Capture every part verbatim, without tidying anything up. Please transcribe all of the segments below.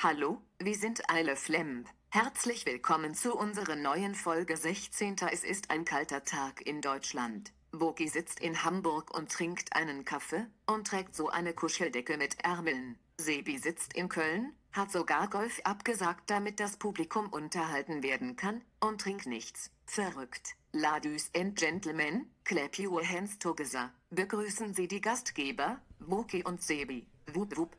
Hallo, wir sind Eile Flemp. Herzlich willkommen zu unserer neuen Folge sechzehn. Es ist ein kalter Tag in Deutschland. Boki sitzt in Hamburg und trinkt einen Kaffee und trägt so eine Kuscheldecke mit Ärmeln. Sebi sitzt in Köln, hat sogar Golf abgesagt, damit das Publikum unterhalten werden kann, und trinkt nichts. Verrückt. Ladies and Gentlemen, clap your hands together. Begrüßen Sie die Gastgeber, Boki und Sebi. Wup wup.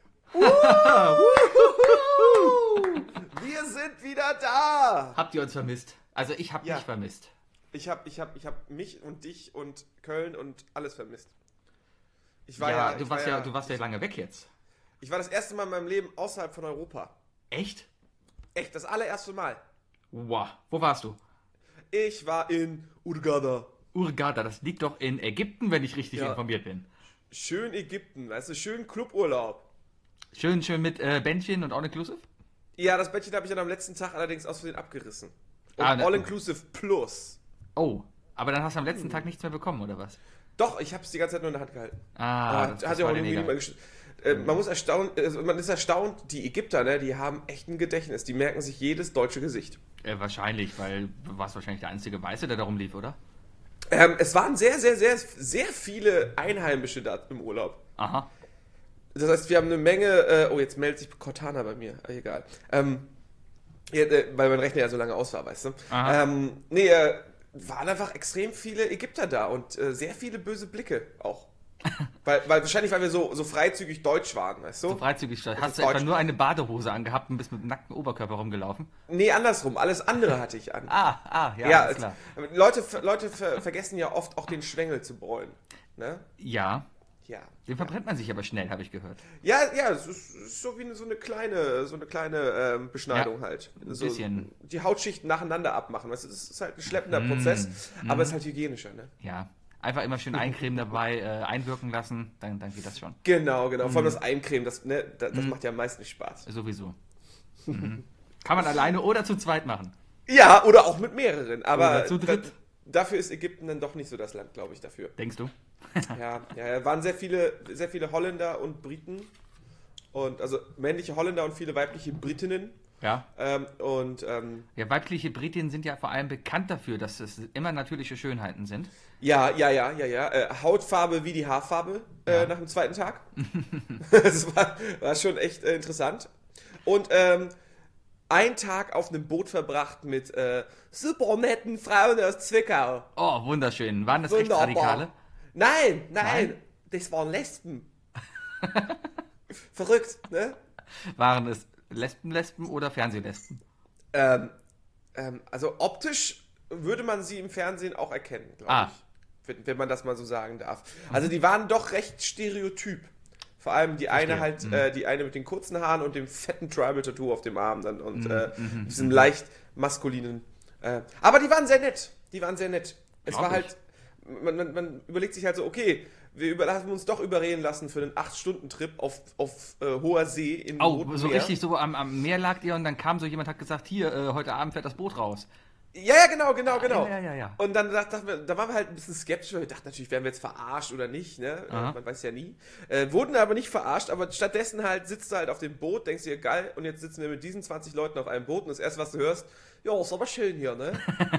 Wir sind wieder da! Habt ihr uns vermisst? Also ich hab Ja. mich vermisst. Ich hab, ich hab, ich hab mich und dich und Köln und alles vermisst. Ich war Ja, ja, du ich warst war ja, du warst ja lange weg jetzt. Ich war das erste Mal in meinem Leben außerhalb von Europa. Echt? Echt, das allererste Mal. Wow. Wo warst du? Ich war in Hurghada. Hurghada, das liegt doch in Ägypten, wenn ich richtig Ja. informiert bin. Schön Ägypten, weißt du, schön Cluburlaub. Schön, schön mit äh, Bändchen und All-Inclusive? Ja, das Bettchen habe ich dann am letzten Tag allerdings aus Versehen abgerissen. Und Ah, ne- All-Inclusive Plus. Oh, aber dann hast du am letzten Tag nichts mehr bekommen, oder was? Doch, ich habe es die ganze Zeit nur in der Hand gehalten. Ah, Aber das, hat das ja auch war dir irgendwie egal. niemand gesch- äh, Man muss erstaunt, also man ist erstaunt, die Ägypter, ne, die haben echt ein Gedächtnis. Die merken sich jedes deutsche Gesicht. Äh, wahrscheinlich, weil du warst wahrscheinlich der einzige Weiße, der darum lief, oder? Ähm, es waren sehr, sehr, sehr, sehr viele Einheimische da im Urlaub. Aha. Das heißt, wir haben eine Menge. Äh, oh, jetzt meldet sich Cortana bei mir. Äh, egal. Ähm, ja, äh, weil mein Rechner ja so lange aus war, weißt du. Aha. Ähm, nee, äh, waren einfach extrem viele Ägypter da und äh, sehr viele böse Blicke auch. weil, weil wahrscheinlich, weil wir so, so freizügig deutsch waren, weißt du? So freizügig statt. Hast du Deutsch- etwa nur eine Badehose angehabt und bist mit nacktem Oberkörper rumgelaufen? Nee, andersrum. Alles andere hatte ich an. Ah, ah, ja, ja, alles es- klar. Leute, ver- Leute ver vergessen ja oft auch den Schwengel zu bräunen. Ne? Ja, Ja. den verbrennt man sich aber schnell, habe ich gehört. Ja, ja, es ist, es ist so wie eine, so eine kleine, so eine kleine ähm, Beschneidung Ja, halt. ein So, bisschen. Die Hautschichten nacheinander abmachen. Weißt du, es ist halt ein schleppender Mm, Prozess, aber mm. es ist halt hygienischer, ne? Ja, einfach immer schön eincremen dabei, äh, einwirken lassen, dann, dann geht das schon. Genau, genau. Mm. Vor allem das Eincremen, das, ne, das, das macht ja am meisten Spaß. Sowieso. Mhm. Kann man alleine oder zu zweit machen. Ja, oder auch mit mehreren, aber Oder zu dritt. da, dafür ist Ägypten dann doch nicht so das Land, glaube ich, dafür. Denkst du? Ja, ja, ja, waren sehr viele, sehr viele Holländer und Briten. Und also männliche Holländer und viele weibliche Britinnen. Ja. Ähm, und ähm, Ja, weibliche Britinnen sind ja vor allem bekannt dafür, dass es immer natürliche Schönheiten sind. ja, ja, ja, ja, ja. Äh, Hautfarbe wie die Haarfarbe äh, Ja. nach dem zweiten Tag. Das war, war schon echt äh, interessant. Und ähm, ein Tag auf einem Boot verbracht mit äh, super netten Frauen aus Zwickau. Oh, wunderschön. Waren das Wunderbar. Rechtsradikale? Nein, nein, Nein? das waren Lesben. Verrückt, ne? Waren es Lesben-Lesben oder Fernsehlesben? Ähm, ähm, also optisch würde man sie im Fernsehen auch erkennen, glaube Ah. ich. Wenn, wenn man das mal so sagen darf. Also die waren doch recht stereotyp. Vor allem die eine halt, Mhm. äh, die eine mit den kurzen Haaren und dem fetten Tribal-Tattoo auf dem Arm dann und Mhm, äh, mhm, diesem leicht maskulinen. Äh, aber die waren sehr nett. Die waren sehr nett. Es Glaub war ich. halt, man, man, man überlegt sich halt so, okay, wir überlassen uns doch überreden lassen für einen acht Stunden Trip auf, auf äh, hoher See in Oh, Roten so Meer. richtig so am, am Meer lagt ihr und dann kam so jemand, hat gesagt, hier, äh, heute Abend fährt das Boot raus. Ja, ja, genau, genau, genau. Ja, ja, ja, ja. Und dann dachten wir, da waren wir halt ein bisschen skeptisch, weil wir dachten natürlich, werden wir jetzt verarscht oder nicht, ne? Äh, Aha. Man weiß ja nie. Äh, wurden aber nicht verarscht, aber stattdessen halt sitzt du halt auf dem Boot, denkst dir, geil, und jetzt sitzen wir mit diesen zwanzig Leuten auf einem Boot und das erste, was du hörst, ja, ist aber schön hier, ne?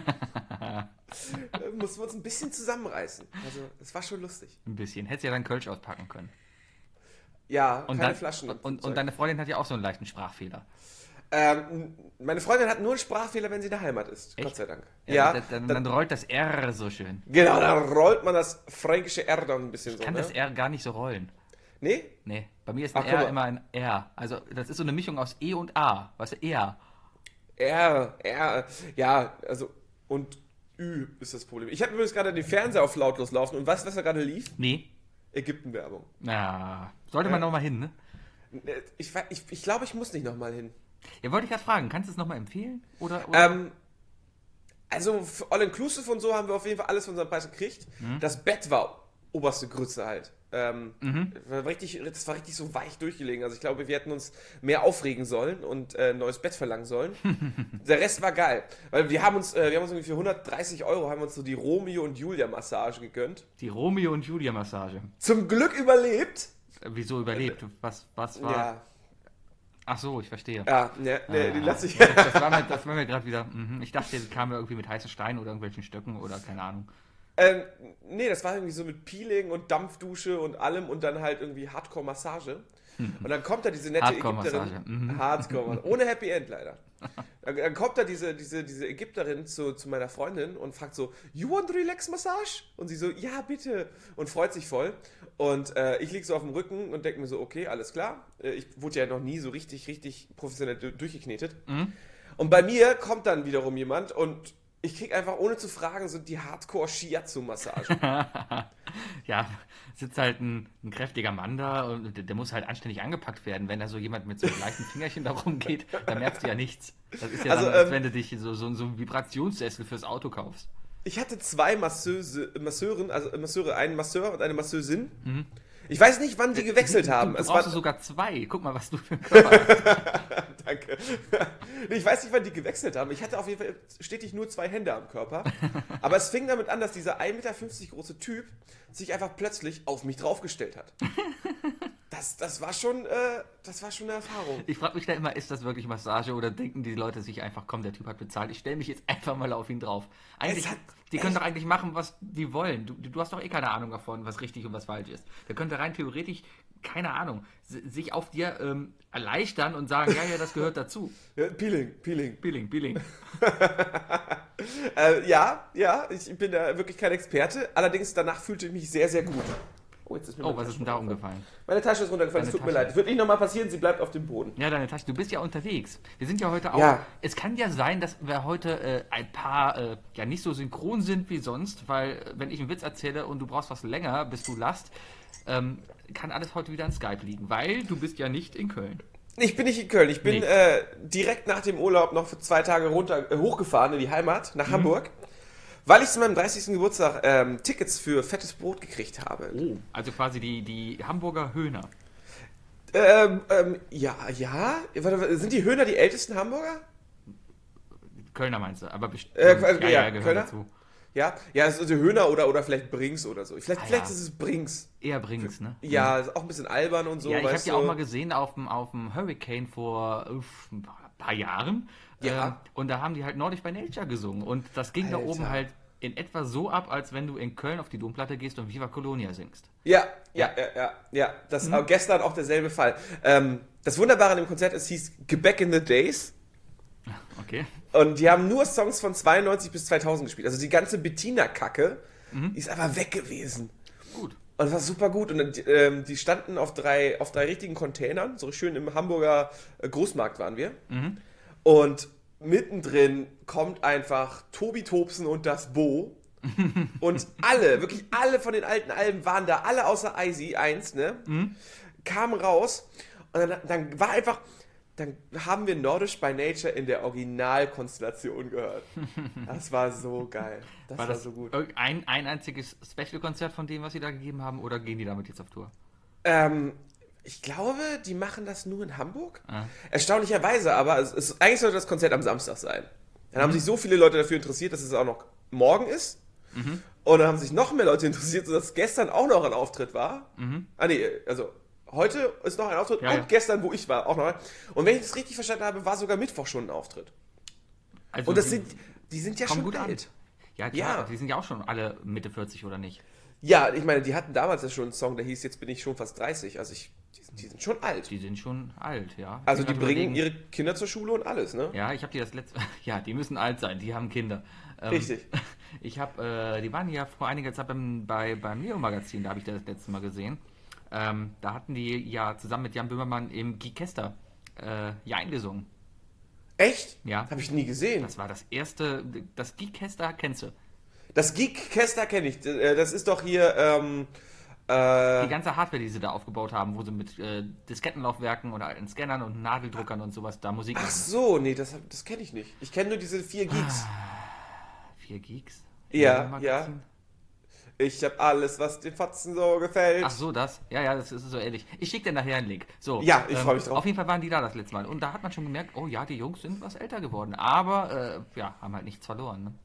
äh, mussten wir uns ein bisschen zusammenreißen. Also, es war schon lustig. Ein bisschen. Hättest ja dann Kölsch auspacken können. Ja, Und, keine dann, Flaschen. im und, und, Flugzeug. und deine Freundin hat ja auch so einen leichten Sprachfehler. ähm, meine Freundin hat nur einen Sprachfehler, wenn sie in der Heimat ist. Echt? Gott sei Dank. Ja, dann, dann, dann rollt das R so schön. genau, dann rollt man das fränkische R dann ein bisschen so, Kann ne? das R gar nicht so rollen. Nee? Nee, bei mir ist ein Ach, guck R mal. immer ein R. Also das ist so eine Mischung aus E und A. Weißt du, R. R, R, ja, also, und Ü ist das Problem. Ich habe übrigens gerade den Fernseher auf lautlos laufen und weißt du, was da gerade lief? Nee. Ägypten-Werbung. Na, sollte Ja. man noch mal hin, ne? Ich, ich, ich, ich glaube, ich muss nicht nochmal hin. Ja, wollte ich gerade fragen, kannst du es nochmal empfehlen? Oder, oder? Ähm, also, für All-Inclusive und so haben wir auf jeden Fall alles für unseren Preis gekriegt. Das Bett war oberste Grütze halt. Ähm, Mhm. war richtig, das war richtig so weich durchgelegen. Also ich glaube, wir hätten uns mehr aufregen sollen und äh, ein neues Bett verlangen sollen. Der Rest war geil. Weil wir haben uns, äh, wir haben uns irgendwie für hundertdreißig Euro haben uns so die Romeo und Julia Massage gegönnt. Die Romeo und Julia Massage. Zum Glück überlebt. Äh, Wieso überlebt? Was, was war? Ja. Ach so, ich verstehe. Ja, ne, ne, Ah, die lasse ich. das, das war mir, das war mir gerade wieder. Mhm. Ich dachte, die kam ja irgendwie mit heißen Steinen oder irgendwelchen Stöcken oder keine Ahnung. ähm, nee, das war irgendwie so mit Peeling und Dampfdusche und allem und dann halt irgendwie Hardcore-Massage. Und dann kommt da diese nette Hardcore-Massage, Ägypterin. mhm. Hardcore, ohne Happy End leider. Dann, dann kommt da diese, diese, diese Ägypterin zu, zu meiner Freundin und fragt so, you want relax Massage? Und sie so, ja bitte. Und freut sich voll. Und äh, ich liege so auf dem Rücken und denke mir so, okay, alles klar. Äh, ich wurde ja noch nie so richtig, richtig professionell du- durchgeknetet. Mhm. Und bei mir kommt dann wiederum jemand und ich krieg einfach ohne zu fragen so die Hardcore-Shiatsu-Massage. Ja, sitzt halt ein, ein kräftiger Mann da und der, der muss halt anständig angepackt werden. Wenn da so jemand mit so einem leichten Fingerchen da rumgeht, dann merkst du ja nichts. Das ist ja Also, dann, als ähm, wenn du dich so, so, so einen Vibrationssessel fürs Auto kaufst. Ich hatte zwei Masseuse, Masseuren, also Masseure, einen Masseur und eine Masseusin. Ich weiß nicht, wann die gewechselt du, haben. Du, du Es brauchst war, sogar zwei. Guck mal, was du für einen Körper hast. Danke. Nee, ich weiß nicht, wann die gewechselt haben. Ich hatte auf jeden Fall stetig nur zwei Hände am Körper. Aber es fing damit an, dass dieser ein Meter fünfzig große Typ sich einfach plötzlich auf mich draufgestellt hat. Das, das, war schon, äh, das war schon eine Erfahrung. Ich frage mich da immer, ist das wirklich Massage oder denken die Leute sich einfach, komm, der Typ hat bezahlt, ich stelle mich jetzt einfach mal auf ihn drauf. Eigentlich, Es hat die können echt- doch eigentlich machen, was die wollen. Du, du hast doch eh keine Ahnung davon, was richtig und was falsch ist. Der könnte rein theoretisch, keine Ahnung, si- sich auf dir ähm, erleichtern und sagen, ja, ja, das gehört dazu. Ja, Peeling, Peeling. Billing, Billing. Äh, ja, ja, ich bin da wirklich kein Experte. Allerdings danach fühlte ich mich sehr, sehr gut. Oh, jetzt ist mir Oh, meine was ist Tasche denn da runtergefallen. umgefallen? Meine Tasche ist runtergefallen, es Deine tut mir Tasche. leid. Es wird nicht nochmal passieren, sie bleibt auf dem Boden. Ja, deine Tasche, du bist ja unterwegs. Wir sind ja heute auch. Ja. Es kann ja sein, dass wir heute äh, ein paar äh, ja nicht so synchron sind wie sonst, weil äh, wenn ich einen Witz erzähle und du brauchst was länger, bis du lachst, ähm, kann alles heute wieder an Skype liegen, weil du bist ja nicht in Köln. Ich bin nicht in Köln. Ich bin Nee. äh, direkt nach dem Urlaub noch für zwei Tage runter äh, hochgefahren in die Heimat, nach Hamburg, weil ich zu meinem dreißigsten Geburtstag ähm, Tickets für fettes Brot gekriegt habe. Also quasi die, die Hamburger Höhner. Ähm, ähm, ja, ja. Warte, warte, sind die Höhner die ältesten Hamburger? Kölner meinst du, aber bestimmt. Äh, äh, ja, gehört Kölner? dazu. Ja, ja, es ist also Höhner oder, oder vielleicht Brings oder so. Vielleicht, Ah, vielleicht ja. ist es Brings. Eher bringt's, ne? Ja, ist auch ein bisschen albern und so. Ja, ich habe weißt die du? auch mal gesehen auf dem, auf dem Hurricane vor uff, ein paar Jahren. Ja. Ähm, und da haben die halt Nordic by Nature gesungen. Und das ging da Alter. oben halt in etwa so ab, als wenn du in Köln auf die Domplatte gehst und Viva Colonia singst. Ja, ja, ja, ja, ja. Das war gestern auch derselbe Fall. Ähm, das Wunderbare an dem Konzert, es hieß Back in the Days. Okay. Und die haben nur Songs von zweiundneunzig bis zweitausend gespielt. Also die ganze Bettina-Kacke, die ist einfach weg gewesen. Gut. Und das war super gut. Und ähm, die standen auf drei, auf drei richtigen Containern. So schön im Hamburger äh, Großmarkt waren wir. Und mittendrin kommt einfach Tobi Tobsen und das Bo. Und alle, wirklich alle von den alten Alben waren da, alle außer Icy eins, ne? Kamen raus. Und dann, dann war einfach, dann haben wir Nordisch by Nature in der Originalkonstellation gehört. Das war so geil. Das war, War das so gut. ein, ein einziges Special-Konzert von dem, was sie da gegeben haben, oder gehen die damit jetzt auf Tour? Ähm, ich glaube, die machen das nur in Hamburg. Ah. Erstaunlicherweise, aber es ist, eigentlich sollte das Konzert am Samstag sein. Dann haben sich so viele Leute dafür interessiert, dass es auch noch morgen ist. Und dann haben sich noch mehr Leute interessiert, sodass gestern auch noch ein Auftritt war. Ah nee, also heute ist noch ein Auftritt Ja, und ja. gestern, wo ich war, auch noch ein. Und wenn ich das richtig verstanden habe, war sogar Mittwoch schon ein Auftritt. Also Und das die sind, die sind ja kommen schon gut an. alt. Ja, klar, Ja. die sind ja auch schon alle Mitte vierzig, oder nicht? Ja, ich meine, die hatten damals ja schon einen Song, der hieß Jetzt bin ich schon fast dreißig. Also ich, die, sind, die sind schon alt. Die sind schon alt, ja. Also Ich die bin bringen gerade ihre Kinder zur Schule und alles, ne? Ja, ich habe die das letzte. Ja, die müssen alt sein, die haben Kinder. Ähm, Richtig. Ich habe, äh, die waren ja vor einiger Zeit beim, bei, beim Leo-Magazin, da habe ich das letzte Mal gesehen. Ähm, da hatten die ja zusammen mit Jan Böhmermann im Gikester äh, ja eingesungen. Echt? Ja. Habe ich nie gesehen. Das war das erste, das Gikester kennst du. Das Geek-Caster kenne ich. Äh, Das ist doch hier, ähm, Die äh, ganze Hardware, die sie da aufgebaut haben, wo sie mit äh, Diskettenlaufwerken oder alten Scannern und Nadeldruckern und sowas da Musik ach machen. so, nee, das, hab- das kenne ich nicht. Ich kenne nur diese vier Geeks. Vier Geeks? Ja, Leo-Magazin? Ich habe alles, was den Fotzen so gefällt. Ach so, das. Ja, ja, das ist so ähnlich. Ich schicke dir nachher einen Link. So, Ja, ich freu mich drauf. Auf jeden Fall waren die da das letzte Mal. Und da hat man schon gemerkt, oh ja, die Jungs sind was älter geworden. Aber, äh, ja, haben halt nichts verloren. Ne?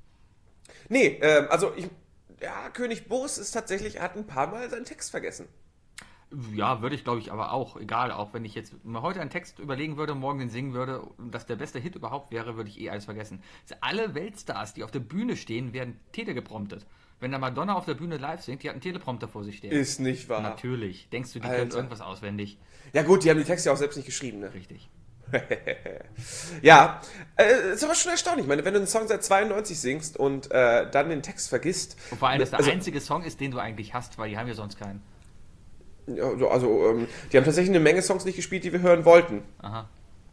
Nee, ähm, also ich, ja, König Boris ist tatsächlich, er hat ein paar Mal seinen Text vergessen. Ja, würde ich, glaube ich, aber auch. Egal, auch wenn ich jetzt mir heute einen Text überlegen würde, morgen den singen würde, und das der beste Hit überhaupt wäre, würde ich eh alles vergessen. Alle Weltstars, die auf der Bühne stehen, werden telegepromptet. Wenn da Madonna auf der Bühne live singt, die hat einen Teleprompter vor sich stehen. Ist nicht wahr. Natürlich. Denkst du, die Alter. können irgendwas auswendig? Ja gut, die haben die Texte ja auch selbst nicht geschrieben, ne? Richtig. Ja, äh, ist aber schon erstaunlich. Ich meine, wenn du einen Song seit zweiundneunzig singst und äh, dann den Text vergisst. Und vor allem, dass der also, einzige Song ist, den du eigentlich hast, weil die haben ja sonst keinen. Also, also ähm, die haben tatsächlich eine Menge Songs nicht gespielt, die wir hören wollten. Aha.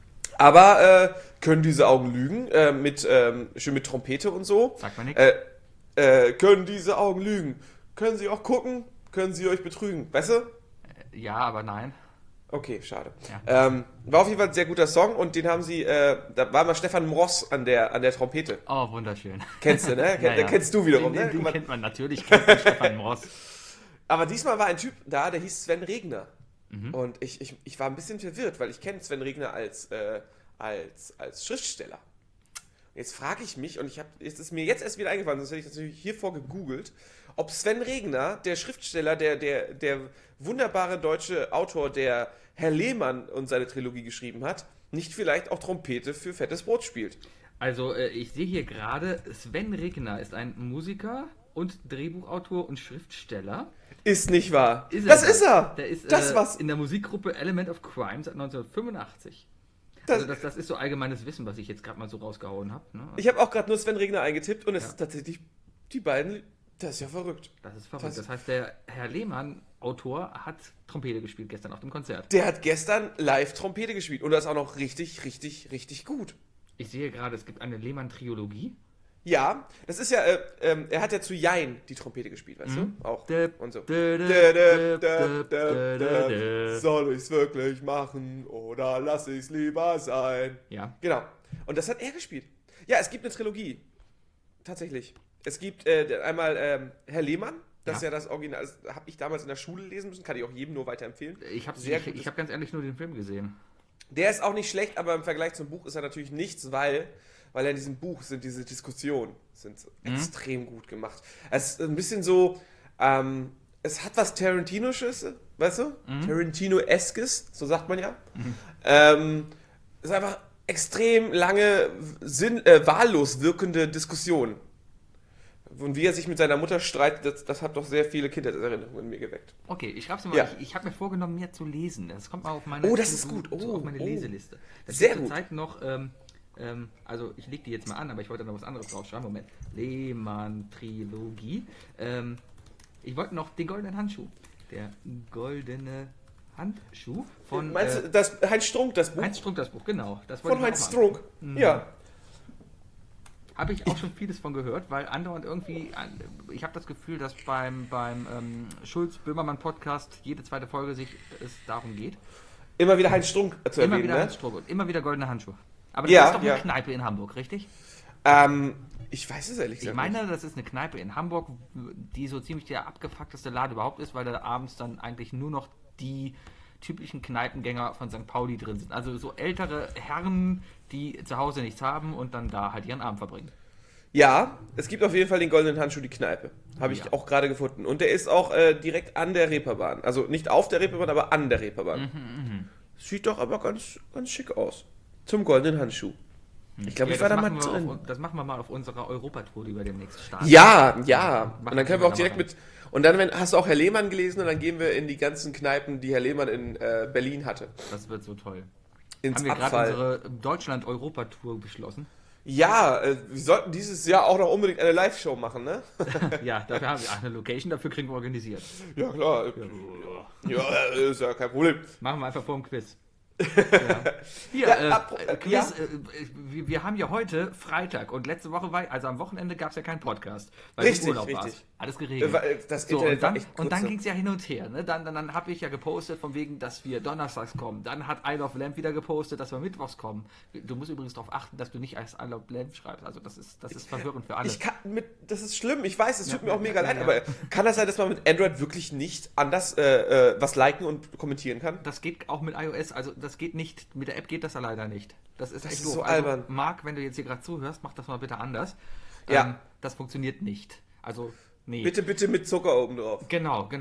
Aber äh, können diese Augen lügen? Äh, mit, ähm, schön mit Trompete und so. Sagt man nichts. Äh, äh, können diese Augen lügen? Können sie auch gucken? Können sie euch betrügen? Weißt du? Ja, aber nein. Okay, schade. Ja. Ähm, war auf jeden Fall ein sehr guter Song und den haben sie, äh, da war mal Stefan Mross an der, an der Trompete. Oh, wunderschön. Kennst du, ne? Ken, Ja, ja. Den kennst du wiederum, den, ne? Den, Guck mal. den kennt man natürlich, kennt man Stefan Moss. Aber diesmal war ein Typ da, der hieß Sven Regner. Mhm. Und ich, ich, ich war ein bisschen verwirrt, weil ich kenne Sven Regner als, äh, als, als Schriftsteller. Jetzt frage ich mich, und ich habe, es ist mir jetzt erst wieder eingefallen, sonst hätte ich das natürlich hiervor gegoogelt, ob Sven Regner, der Schriftsteller, der, der, der wunderbare deutsche Autor, der Herr Lehmann und seine Trilogie geschrieben hat, nicht vielleicht auch Trompete für Fettes Brot spielt. Also, äh, ich sehe hier gerade, Sven Regner ist ein Musiker und Drehbuchautor und Schriftsteller. Ist nicht wahr. Ist das er. ist er. Der ist das äh, was. in der Musikgruppe Element of Crime seit neunzehnhundertfünfundachtzig. Das, Also das, das ist so allgemeines Wissen, was ich jetzt gerade mal so rausgehauen habe. Ne? ich habe auch gerade nur Sven Regner eingetippt und es Ja. ist tatsächlich die beiden. Das ist ja verrückt. Das ist verrückt. Das- Das heißt, der Herr Lehmann, Autor, hat Trompete gespielt gestern auf dem Konzert. Der hat gestern live Trompete gespielt und das auch noch richtig, richtig, richtig gut. Ich sehe gerade, es gibt eine Lehmann-Triologie. Ja, das ist ja, äh, ähm, er hat ja zu Jein die Trompete gespielt, weißt Mhm. du? Auch. Döp, Und so. dö, dö, Dö, dö, dö, dö, dö, dö, dö, dö. dö. Soll ich's wirklich machen oder lass ich's lieber sein? Ja. Genau. Und das hat er gespielt. Ja, es gibt eine Trilogie. Tatsächlich. Es gibt äh, einmal ähm, Herr Lehmann, das Ja. ist ja das Original, das habe ich damals in der Schule lesen müssen, kann ich auch jedem nur weiterempfehlen. Ich habe Sehr ich, gutes- ich hab ganz ehrlich nur den Film gesehen. Der ist auch nicht schlecht, aber im Vergleich zum Buch ist er natürlich nichts, weil, weil in diesem Buch sind diese Diskussionen sind Mhm. extrem gut gemacht. Es ist ein bisschen so, ähm, es hat was Tarantino-sches, weißt du? Mhm. Tarantino-eskes, so sagt man ja. Ähm, es ist einfach extrem lange, sinn, äh, wahllos wirkende Diskussion. Und wie er sich mit seiner Mutter streitet, das, das hat doch sehr viele Kindheitserinnerungen in mir geweckt. Okay, ich schreibe es mal. Ja. Ich, ich habe mir vorgenommen, mehr zu lesen. Das kommt mal auf meine, Oh, das ist so- gut. so Oh, auf meine oh. Leseliste. Das Sehr ist gut. zurzeit noch, ähm, ähm, also ich lege die jetzt mal an, aber ich wollte noch was anderes draufschreiben. Moment. Lehmann-Trilogie. Ähm, ich wollte noch den goldenen Handschuh. Der goldene Handschuh von Meinst äh, du, das Heinz Strunk, das Buch? Heinz Strunk, das Buch, genau. Das wollte Von ich mir Heinz auch mal Strunk. Ja. Habe ich auch schon vieles von gehört, weil andauernd irgendwie, ich habe das Gefühl, dass beim, beim ähm, Schulz-Böhmermann-Podcast jede zweite Folge sich es darum geht. Immer wieder Heinz Strunk zu Immer erwähnen, wieder ne? Heinz Strunk und immer wieder goldene Handschuhe. Aber das Ja, ist doch eine ja. Kneipe in Hamburg, richtig? Ähm, ich weiß es ehrlich Ich gesagt meine, das ist eine Kneipe in Hamburg, die so ziemlich der abgefuckteste Laden überhaupt ist, weil da abends dann eigentlich nur noch die typischen Kneipengänger von Sankt Pauli drin sind. Also so ältere Herren, die zu Hause nichts haben und dann da halt ihren Abend verbringen. Ja, es gibt auf jeden Fall den goldenen Handschuh, die Kneipe. Habe ich Ja. auch gerade gefunden. Und der ist auch äh, direkt an der Reeperbahn. Also nicht auf der Reeperbahn, aber an der Reeperbahn. Mhm, Sieht doch aber ganz, ganz schick aus. Zum goldenen Handschuh. Ich glaube, ich war das da mal machen wir drin. Auf, das machen wir mal auf unserer Europatour, die wir demnächst starten. Ja, ja. Machen Und dann können wir auch wir direkt mal mit. Und dann wenn, hast du auch Herr Lehmann gelesen und dann gehen wir in die ganzen Kneipen, die Herr Lehmann in äh, Berlin hatte. Das wird so toll. Ins Haben wir gerade Abfall. unsere Deutschland-Europatour beschlossen? Ja, äh, wir sollten dieses Jahr auch noch unbedingt eine Live-Show machen, ne? Ja, dafür haben wir eine Location, dafür kriegen wir organisiert. Ja, klar. Ja, äh, ist ja kein Problem. Machen wir einfach vor dem Quiz. Ja. Hier, Ja, äh, apro- äh, Quiz, ja. äh, wir, wir haben ja heute Freitag und letzte Woche war, also am Wochenende gab es ja keinen Podcast, weil Richtig, du im Urlaub richtig. warst. Alles geregelt. Äh, weil Das So, Internet und dann, war echt und dann kurz. ging es ja hin und her. Ne? Dann, dann, dann habe ich ja gepostet, von wegen, dass wir donnerstags kommen. Dann hat I Love Lamp wieder gepostet, dass wir mittwochs kommen. Du musst übrigens darauf achten, dass du nicht als I Love Lamp schreibst. Also das ist, das ist verwirrend für alle. Ich kann mit, das ist schlimm, ich weiß, es Ja, tut mir auch ja, mega ja, leid, ja. aber kann das sein, dass man mit Android wirklich nicht anders äh, äh, was liken und kommentieren kann? Das geht auch mit iOS, also das geht nicht, mit der App geht das ja leider nicht. Das ist Das echt ist doof. so also, albern. Marc, wenn du jetzt hier gerade zuhörst, mach das mal bitte anders. Ja. Ähm, das funktioniert nicht. Also, nee. Bitte, bitte mit Zucker oben drauf. Genau, genau.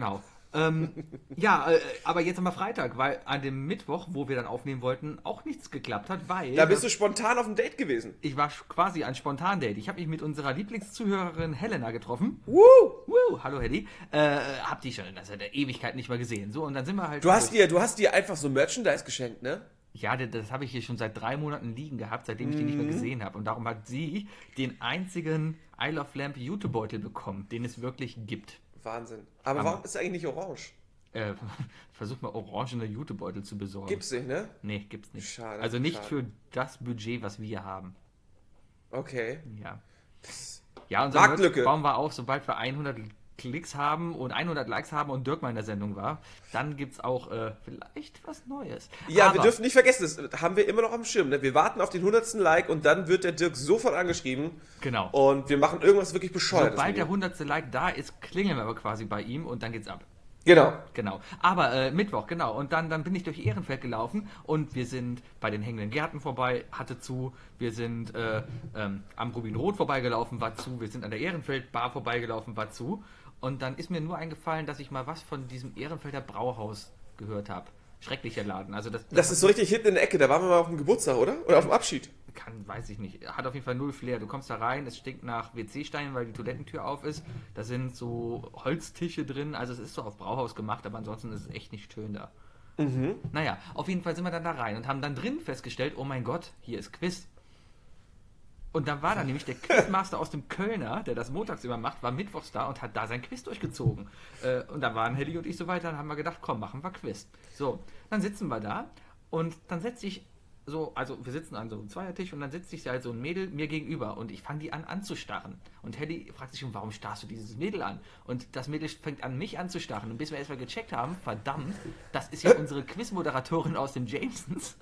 Ähm, ja, äh, aber jetzt haben wir Freitag, weil an dem Mittwoch, wo wir dann aufnehmen wollten, auch nichts geklappt hat, weil... Da bist du spontan auf dem Date gewesen. Ich war quasi ein Spontan-Date. Ich habe mich mit unserer Lieblingszuhörerin Helena getroffen. Woo! Woo, hallo Helly. Äh, hab die schon seit der Ewigkeit nicht mehr gesehen. So, und dann sind wir halt... Du hast dir, du hast dir einfach so Merchandise geschenkt, ne? Ja, das, das habe ich hier schon seit drei Monaten liegen gehabt, seitdem ich die nicht mehr gesehen habe. Und darum hat sie den einzigen I Love Lamp Jutebeutel bekommen, den es wirklich gibt. Wahnsinn. Aber Hammer. warum ist er eigentlich nicht orange? Äh, versuch mal orangene Jutebeutel zu besorgen. Gibt's nicht, ne? Nee, gibt's nicht. Schade, also nicht schade. für das Budget, was wir haben. Okay. Ja. Ja, unser Marktlücke. bauen wir auf, sobald wir hundert Klicks haben und hundert Likes haben und Dirk mal in der Sendung war, dann gibt's auch äh, vielleicht was Neues. Ja, Aber wir dürfen nicht vergessen, das haben wir immer noch am Schirm. Ne? Wir warten auf den hundertsten Like und dann wird der Dirk sofort angeschrieben. Genau. Und wir machen irgendwas wirklich Bescheuertes. Sobald mit der ihm. hundertste Like da ist, klingeln wir aber quasi bei ihm und dann geht's ab. Genau. Genau. Aber äh, Mittwoch, genau. Und dann, dann bin ich durch Ehrenfeld gelaufen und wir sind bei den hängenden Gärten vorbei, hatte zu. Wir sind äh, ähm, am Rubin Rot vorbeigelaufen, war zu. Wir sind an der Ehrenfeld Bar vorbeigelaufen, war zu. Und dann ist mir nur eingefallen, dass ich mal was von diesem Ehrenfelder Brauhaus gehört habe. Schrecklicher Laden. Also das, Das ist so richtig hinten in der Ecke, da waren wir mal auf dem Geburtstag, oder? Oder auf dem Abschied. kann, weiß ich nicht. Hat auf jeden Fall null Flair. Du kommst da rein, es stinkt nach W C-Steinen, weil die Toilettentür auf ist. Da sind so Holztische drin. Also es ist so auf Brauhaus gemacht, aber ansonsten ist es echt nicht schön da. Mhm. Naja, auf jeden Fall sind wir dann da rein und haben dann drin festgestellt, oh mein Gott, hier ist Quiz. Und dann war da nämlich der Quizmaster aus dem Kölner, der das montags immer macht, war mittwochs da und hat da sein Quiz durchgezogen. Äh, und da waren Helly und ich so weiter und haben wir gedacht, komm, machen wir Quiz. So, dann sitzen wir da und dann setze ich so, also wir sitzen an so einem Zweiertisch und dann sitzt sich halt so ein Mädel mir gegenüber und ich fange die an anzustarren. Und Helly fragt sich schon, warum starrst du dieses Mädel an? Und das Mädel fängt an, mich anzustarren. Und bis wir erstmal gecheckt haben, verdammt, das ist ja unsere Quizmoderatorin aus dem Jamesons.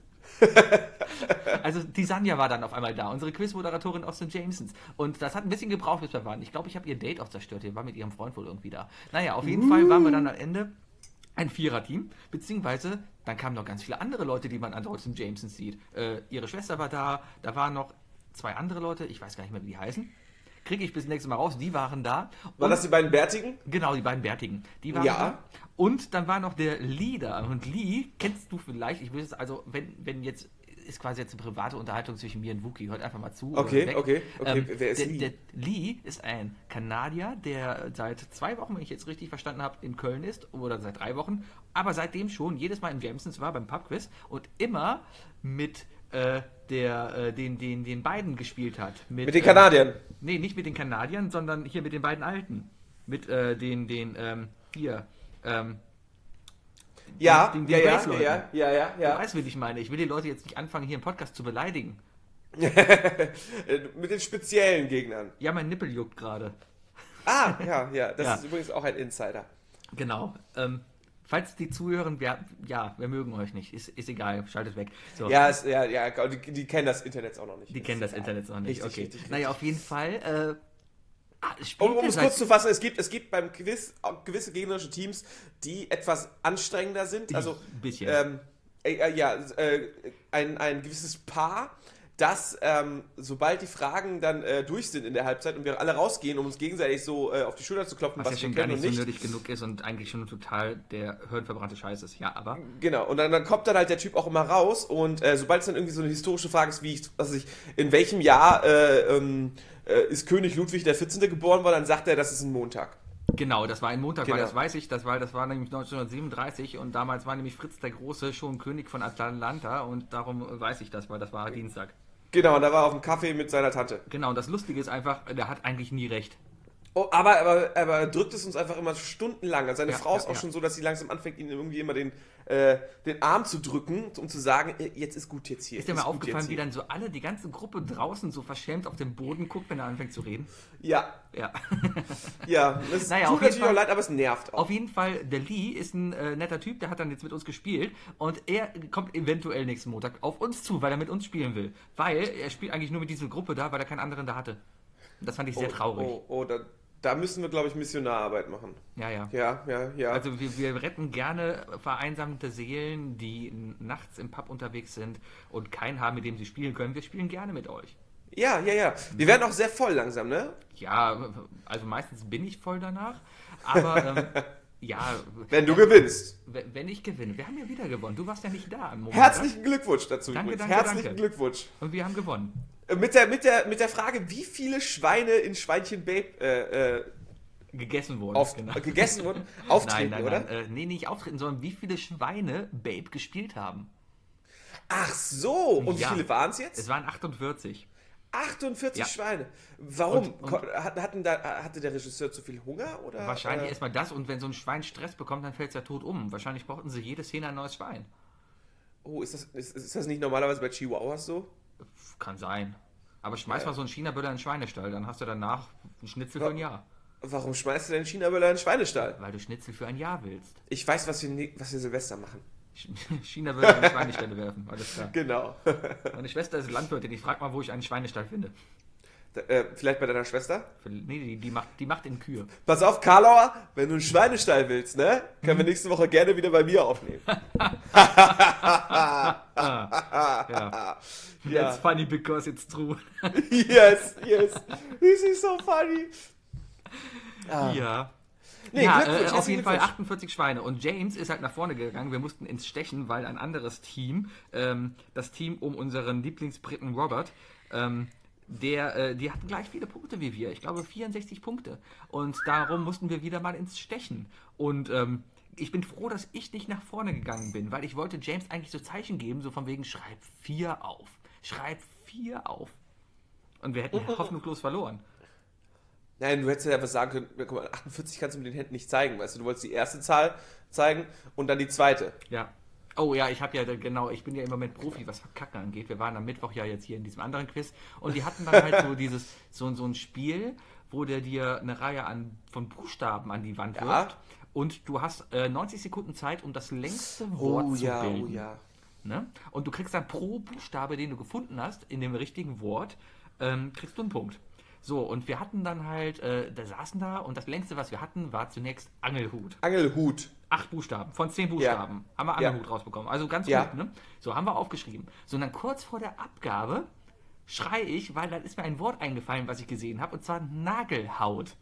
Also die Sanja war dann auf einmal da, unsere Quizmoderatorin aus den Jamesons. Und das hat ein bisschen gebraucht, bis wir waren. Ich glaube, ich habe ihr Date auch zerstört. Die war mit ihrem Freund wohl irgendwie da. Naja, auf jeden uh. Fall waren wir dann am Ende ein Viererteam, beziehungsweise dann kamen noch ganz viele andere Leute, die man andauernd im Jamesons sieht. Äh, ihre Schwester war da, da waren noch zwei andere Leute, ich weiß gar nicht mehr, wie die heißen. Kriege ich bis nächstes Mal raus, die waren da. Waren das die beiden Bärtigen? Genau, die beiden Bärtigen. Die waren ja. da. Und dann war noch der Lee da. Und Lee kennst du vielleicht, ich will es, also, wenn, wenn jetzt, ist quasi jetzt eine private Unterhaltung zwischen mir und Wookie, hört einfach mal zu. Okay, okay, okay. Ähm, Wer ist der, Lee? Der Lee ist ein Kanadier, der seit zwei Wochen, wenn ich jetzt richtig verstanden habe, in Köln ist, oder seit drei Wochen, aber seitdem schon jedes Mal im Jamesons war, beim Pubquiz und immer mit äh, der, äh, den, den, den beiden gespielt hat. Mit, mit den Kanadiern? Äh, nee, nicht mit den Kanadiern, sondern hier mit den beiden Alten. Mit äh, den, den, ähm, hier, ähm, ja, den, den ja, ja, Grace-Leuten. ja, ja, ja, ja. Du weißt, wie ich meine. Ich will die Leute jetzt nicht anfangen, hier im Podcast zu beleidigen. Mit den speziellen Gegnern. Ja, mein Nippel juckt gerade. Ah, ja, ja. Das Ja. ist übrigens auch ein Insider. Genau. Ähm, falls die zuhören, wir, ja, wir mögen euch nicht. Ist, ist egal, schaltet weg. So. Ja, es, ja, ja, die, die kennen das Internet auch noch nicht. Die kennen das ist Internet noch nicht. Richtig, Okay. richtig, richtig. Naja, auf jeden Fall. Äh, ah, es Um, um spielte es seit- kurz zu fassen, es gibt, es gibt beim Quiz auch gewisse gegnerische Teams, die etwas anstrengender sind. Also, Ein bisschen. ähm, äh, äh, ja, äh, ein, ein gewisses Paar, das, ähm, sobald die Fragen dann äh, durch sind in der Halbzeit und wir alle rausgehen, um uns gegenseitig so äh, auf die Schulter zu klopfen, was, was, ja wir schon gar können nicht und so nicht. nötig genug ist und eigentlich schon total der hirnverbrannte Scheiß ist. Ja, aber. Genau, und dann, dann kommt dann halt der Typ auch immer raus und äh, sobald es dann irgendwie so eine historische Frage ist, wie ich, was weiß ich, in welchem Jahr äh, ähm, äh, ist König Ludwig der vierzehnte geboren worden, dann sagt er, das ist ein Montag. Genau, das war ein Montag, Genau. weil das weiß ich, das war, das war nämlich neunzehnhundertsiebenunddreißig und damals war nämlich Fritz der Große schon König von Atlanta und darum weiß ich das, weil das war Dienstag. Genau, und da war er auf dem Kaffee mit seiner Tante. Genau, und das Lustige ist einfach, der hat eigentlich nie recht. Oh, aber, aber, aber er drückt es uns einfach immer stundenlang. Also seine Ja, Frau ist ja, auch ja. schon so, dass sie langsam anfängt, ihm irgendwie immer den, äh, den Arm zu drücken, um zu sagen, äh, jetzt ist gut jetzt hier. Ist dir mal gut aufgefallen, jetzt wie hier. dann so alle, die ganze Gruppe draußen so verschämt auf den Boden guckt, wenn er anfängt zu reden? Ja, Ja. ja. Es Naja, tut auf jeden natürlich Fall- auch leid, aber es nervt auch. Auf jeden Fall, der Lee ist ein äh, netter Typ, der hat dann jetzt mit uns gespielt und er kommt eventuell nächsten Montag auf uns zu, weil er mit uns spielen will. Weil er spielt eigentlich nur mit dieser Gruppe da, weil er keinen anderen da hatte. Und das fand ich sehr traurig. Oh, oh, oh da, da müssen wir, glaube ich, Missionararbeit machen. Ja, ja. Ja, ja, ja. Also wir, wir retten gerne vereinsamte Seelen, die n- nachts im Pub unterwegs sind und keinen haben, mit dem sie spielen können. Wir spielen gerne mit euch. ja, ja, ja. Wir werden auch sehr voll langsam, ne? Ja, also meistens bin ich voll danach, aber ähm, Ja. Wenn du gewinnst. Wenn, wenn ich gewinne. Wir haben ja wieder gewonnen. Du warst ja nicht da im Moment. Herzlichen Glückwunsch dazu Danke, übrigens. danke, Herzlichen danke. Glückwunsch. Und wir haben gewonnen. Äh, Mit der, mit, der, mit der Frage, wie viele Schweine in Schweinchen Babe äh, äh, Gegessen wurden. auf, genau. äh, gegessen wurden, auftreten, nein, nein, oder? nein. Äh, nee, nicht auftreten, sondern wie viele Schweine Babe gespielt haben. Ach so, und Ja. wie viele waren es jetzt? Es waren achtundvierzig. achtundvierzig Ja. Schweine. Warum? Und- und- Ko- hat- hatten da, hatte der Regisseur zu viel Hunger? Oder, Wahrscheinlich äh, erstmal das und wenn so ein Schwein Stress bekommt, dann fällt es ja tot um. Wahrscheinlich brauchten sie jede Szene ein neues Schwein. Oh, ist das, ist, ist das nicht normalerweise bei Chihuahuas so? Kann sein. Aber schmeiß Ja. mal so einen China-Böller in den Schweinestall, dann hast du danach einen Schnitzel für ein Jahr. Warum schmeißt du denn China-Böller in den Schweinestall? Weil du Schnitzel für ein Jahr willst. Ich weiß, was wir, ne- was wir Silvester machen. Ch- China-Böller in die Schweinestelle werfen, alles klar. Genau. Meine Schwester ist Landwirtin, ich frag mal, wo ich einen Schweinestall finde. Da, äh, vielleicht bei deiner Schwester? Nee, die, die, macht, die macht in Kühe. Pass auf, Karlauer, wenn du einen Schweinestall willst, ne? Können Mhm. wir nächste Woche gerne wieder bei mir aufnehmen. Ja. Ja. That's funny because it's true. Yes, yes. This is so funny. Ah. Ja. Nee, ja, Glückwunsch, äh, auf herzlichen jeden Fall Glückwunsch. achtundvierzig Schweine. Und James ist halt nach vorne gegangen. Wir mussten ins Stechen, weil ein anderes Team, ähm, das Team um unseren Lieblingsbriten Robert, ähm, der, äh, die hatten gleich viele Punkte wie wir. Ich glaube vierundsechzig Punkte. Und darum mussten wir wieder mal ins Stechen. Und ähm, ich bin froh, dass ich nicht nach vorne gegangen bin, weil ich wollte James eigentlich so Zeichen geben, so von wegen, schreib vier auf. Schreib vier auf. Und wir hätten hoffnungslos verloren. Nein, du hättest ja was sagen können, guck mal, achtundvierzig kannst du mit den Händen nicht zeigen, weißt du, du wolltest die erste Zahl zeigen und dann die zweite. Ja. Oh ja, ich habe ja, genau, ich bin ja im Moment Profi, was Verkacken angeht. Wir waren am Mittwoch ja jetzt hier in diesem anderen Quiz und die hatten dann halt so dieses, so, so ein Spiel, wo der dir eine Reihe an, von Buchstaben an die Wand Ja. wirft und du hast äh, neunzig Sekunden Zeit, um das längste Wort Oh zu ja, bilden. oh ja. Ne? Und du kriegst dann pro Buchstabe, den du gefunden hast, in dem richtigen Wort, ähm, kriegst du einen Punkt. So, und wir hatten dann halt, äh, da saßen da und das längste, was wir hatten, war zunächst Angelhut. Angelhut. Acht Buchstaben, von zehn Buchstaben haben wir Ja. Angelhut rausbekommen. Also ganz Ja. gut, ne? So, haben wir aufgeschrieben. So, und dann kurz vor der Abgabe schrei ich, weil dann ist mir ein Wort eingefallen, was ich gesehen habe, und zwar Nagelhaut.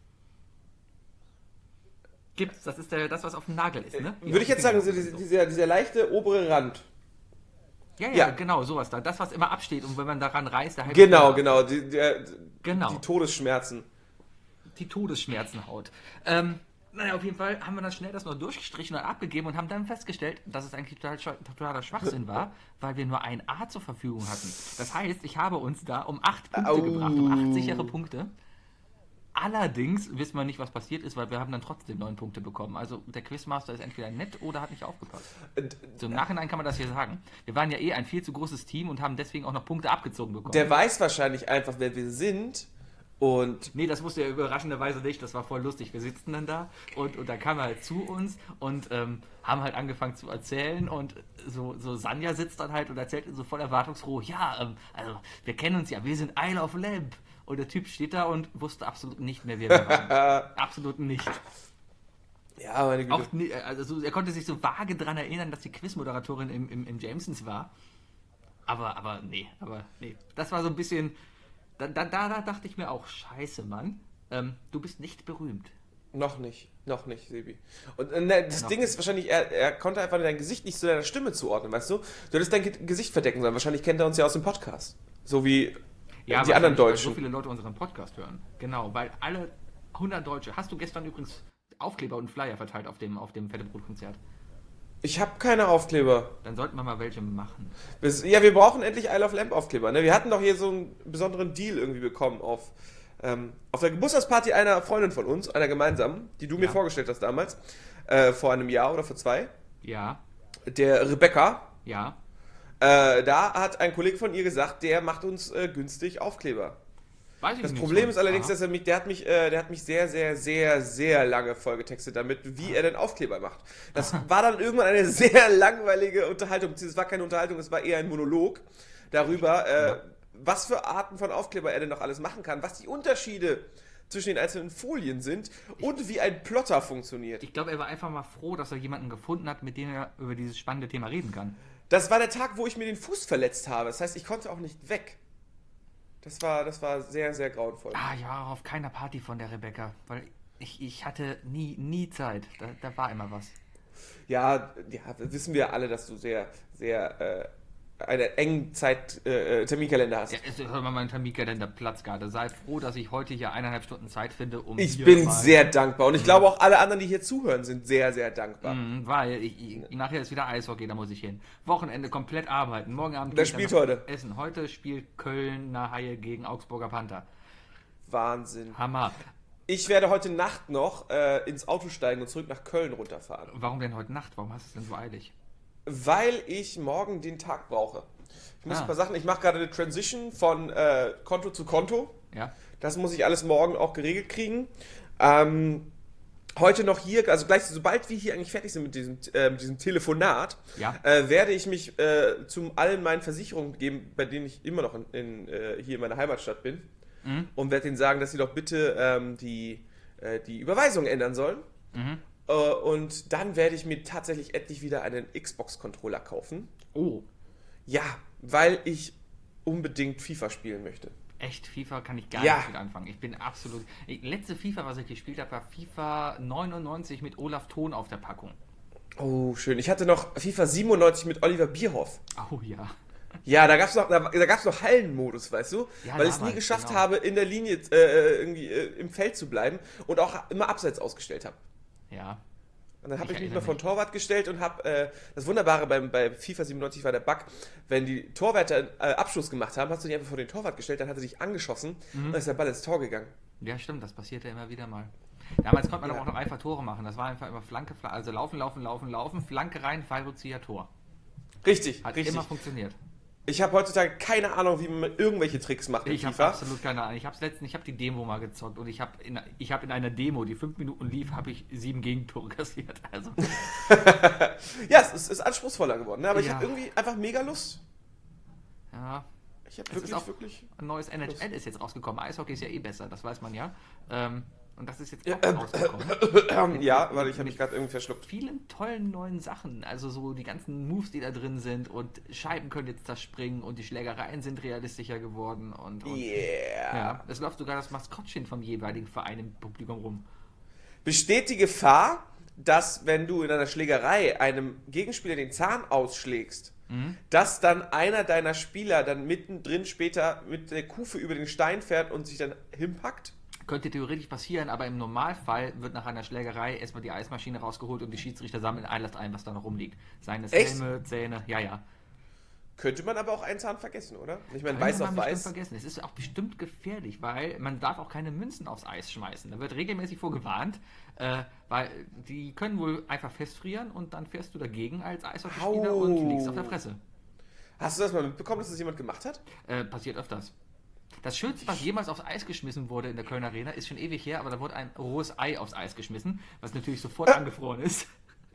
Gibt's, das ist der, das, was auf dem Nagel ist, ne? Würde ich jetzt sagen, so dieser, dieser, dieser leichte obere Rand. Ja, ja, Ja. genau, sowas da. Das, was immer absteht und wenn man daran reißt, da hält Genau, es genau. Die, der, Genau. die Todesschmerzen. die Todesschmerzenhaut. Ähm, naja, auf jeden Fall haben wir dann schnell das noch durchgestrichen und abgegeben und haben dann festgestellt, dass es eigentlich total, schwa- totaler Schwachsinn war, weil wir nur ein A zur Verfügung hatten. Das heißt, ich habe uns da um acht Punkte Au. gebracht, um acht sichere Punkte. Allerdings wissen wir nicht, was passiert ist, weil wir haben dann trotzdem neun Punkte bekommen. Also der Quizmaster ist entweder nett oder hat nicht aufgepasst. Und So im Nachhinein kann man das hier sagen. Wir waren ja eh ein viel zu großes Team und haben deswegen auch noch Punkte abgezogen bekommen. der weiß wahrscheinlich einfach, wer wir sind. Und Nee, das wusste er überraschenderweise nicht, das war voll lustig. Wir sitzen dann da und, und dann kam er halt zu uns und ähm, haben halt angefangen zu erzählen und so, so Sanja sitzt dann halt und erzählt so voll erwartungsfroh, ja, ähm, also wir kennen uns ja, wir sind Isle of Lamp. Und der Typ steht da und wusste absolut nicht mehr, wer wir waren. Absolut nicht. ja, meine Güte. Auch nie, also so, er konnte sich so vage daran erinnern, dass die Quizmoderatorin im, im, im Jamesons war. Aber, aber nee, aber nee. Das war so ein bisschen. Da, da, da, da dachte ich mir auch, scheiße, Mann. Ähm, du bist nicht berühmt. Noch nicht, noch nicht, Sebi. Und äh, ne, das Noch Ding nicht. ist wahrscheinlich, er, er konnte einfach dein Gesicht nicht zu deiner Stimme zuordnen, weißt du? Du hättest dein Ge- Gesicht verdecken sollen. Wahrscheinlich kennt er uns ja aus dem Podcast. So wie die anderen wahrscheinlich, weil Deutschen. so viele Leute unseren Podcast hören. Genau, weil alle hundert Deutsche. Hast du gestern übrigens Aufkleber und Flyer verteilt auf dem, auf dem Fette Brot-Konzert? Ich habe keine Aufkleber. Dann sollten wir mal welche machen. Wir- Ja, wir brauchen endlich Isle of Lamp Aufkleber. Ne? Wir hatten doch hier so einen besonderen Deal irgendwie bekommen auf, ähm, auf der Geburtstagsparty einer Freundin von uns, einer gemeinsamen, die du mir Ja. vorgestellt hast damals, äh, vor einem Jahr oder vor zwei. Ja, Der Rebecca, ja. äh, da hat ein Kollege von ihr gesagt, der macht uns äh, günstig Aufkleber. Weiß ich Das nicht Problem so. ist allerdings, Aha. dass er mich, der hat mich, äh, der hat mich sehr, sehr, sehr, sehr lange vollgetextet damit, wie er denn Aufkleber macht. Das war dann irgendwann eine sehr langweilige Unterhaltung, beziehungsweise es war keine Unterhaltung, es war eher ein Monolog darüber, äh, Ja. was für Arten von Aufkleber er denn noch alles machen kann, was die Unterschiede zwischen den einzelnen Folien sind und wie ein Plotter funktioniert. Ich glaube, er war einfach mal froh, dass er jemanden gefunden hat, mit dem er über dieses spannende Thema reden kann. Das war der Tag, wo ich mir den Fuß verletzt habe. Das heißt, ich konnte auch nicht weg. Das war, das war sehr, sehr grauenvoll. Ah ja, auf keiner Party von der Rebecca. Weil Ich, ich hatte nie, nie Zeit. Da, da war immer was. Ja, ja, wissen wir alle, dass du sehr, sehr äh, einen engen Zeit, äh, Terminkalender hast. Ja, also, hör mal, mein Terminkalender Platz gerade. Sei froh, dass ich heute hier eineinhalb Stunden Zeit finde, um Ich hier bin mal, sehr dankbar und ich glaube auch alle anderen, die hier zuhören, sind sehr, sehr dankbar. Mhm, weil ich, ich, nachher ist wieder Eishockey, da muss ich hin. Wochenende komplett arbeiten. Morgen Abend Wer gehe ich spielt dann heute? Essen. Heute spielt Köln nach Haie gegen Augsburger Panther. Wahnsinn. Hammer. Ich werde heute Nacht noch äh, ins Auto steigen und zurück nach Köln runterfahren. Warum denn heute Nacht? Warum hast du es denn so eilig? Weil ich morgen den Tag brauche. Ich muss Ah. ein paar Sachen, ich mache gerade eine Transition von äh, Konto zu Konto. Ja. Das muss ich alles morgen auch geregelt kriegen. Ähm, heute noch hier, also gleich, sobald wir hier eigentlich fertig sind mit diesem, äh, mit diesem Telefonat, Ja. äh, werde ich mich äh, zu allen meinen Versicherungen begeben, bei denen ich immer noch in, in, äh, hier in meiner Heimatstadt bin. Mhm. Und werde ihnen sagen, dass sie doch bitte ähm, die, äh, die Überweisung ändern sollen. Mhm. Äh, und dann werde ich mir tatsächlich endlich wieder einen Xbox-Controller kaufen. Oh, Ja, weil ich unbedingt FIFA spielen möchte. echt, FIFA kann ich gar Ja. nicht mit anfangen. Ich bin absolut... Ich, letzte FIFA, was ich gespielt habe, war FIFA neunundneunzig mit Olaf Thon auf der Packung. Oh, schön. Ich hatte noch FIFA siebenundneunzig mit Oliver Bierhoff. Oh ja. Ja, da gab es noch, da, da gab's noch Hallenmodus, weißt du? Ja, weil ich es nie damals, geschafft genau. habe, in der Linie äh, irgendwie äh, im Feld zu bleiben und auch immer abseits ausgestellt habe. Ja. Und dann habe Ich ich mich erinnere mal von mich. Torwart gestellt und habe, äh, das Wunderbare beim, bei FIFA siebenundneunzig war der Bug, wenn die Torwärter einen äh, Abschluss gemacht haben, hast du dich einfach vor den Torwart gestellt, dann hat er dich angeschossen Mhm. und dann ist der Ball ins Tor gegangen. Ja, stimmt, das passiert ja immer wieder mal. Damals konnte man Ja. aber auch noch einfach Tore machen. Das war einfach immer Flanke, Flanke, also laufen, laufen, laufen, laufen, Flanke rein, Fallrückzieher, Tor. Richtig, Hat richtig. immer funktioniert. Ich habe heutzutage keine Ahnung, wie man irgendwelche Tricks macht in Ich habe FIFA. absolut keine Ahnung. Ich habe letzten, ich habe die Demo mal gezockt und ich habe in, ich habe in einer Demo, die fünf Minuten lief, habe ich sieben Gegentore kassiert. Also Ja, es ist, ist anspruchsvoller geworden, ne? Aber ich Ja. habe irgendwie einfach mega Lust. ja, Ich habe Es wirklich, ist auch- wirklich... ein neues N H L ist jetzt rausgekommen. Eishockey ist ja eh besser, das weiß man ja. Ähm, und das ist jetzt Ja, auch ähm, rausgekommen. ja, weil ich habe mich gerade irgendwie verschluckt. Vielen tollen neuen Sachen. Also so die ganzen Moves, die da drin sind und Scheiben können jetzt da springen und die Schlägereien sind realistischer geworden und, und Yeah. ja, es läuft sogar das Maskottchen vom jeweiligen Verein im Publikum rum. Besteht die Gefahr, dass wenn du in einer Schlägerei einem Gegenspieler den Zahn ausschlägst, Mhm. dass dann einer deiner Spieler dann mittendrin später mit der Kufe über den Stein fährt und sich dann hinpackt? Könnte theoretisch passieren, aber im Normalfall wird nach einer Schlägerei erstmal die Eismaschine rausgeholt und die Schiedsrichter sammeln alles ein, was da noch rumliegt. Seien es Echt? Helme, Zähne, ja, ja. Könnte man aber auch einen Zahn vergessen, oder? Ich meine, Könnte weiß man auf bestimmt weiß. vergessen. Es ist auch bestimmt gefährlich, weil man darf auch keine Münzen aufs Eis schmeißen. Da wird regelmäßig vorgewarnt, äh, weil die können wohl einfach festfrieren und dann fährst du dagegen als Eishockeyspieler Au. und liegst auf der Fresse. Hast du das mal mitbekommen, dass das jemand gemacht hat? Äh, passiert öfters. Das Schönste, was jemals aufs Eis geschmissen wurde in der Kölner Arena, ist schon ewig her, aber da wurde ein rohes Ei aufs Eis geschmissen, was natürlich sofort angefroren ist.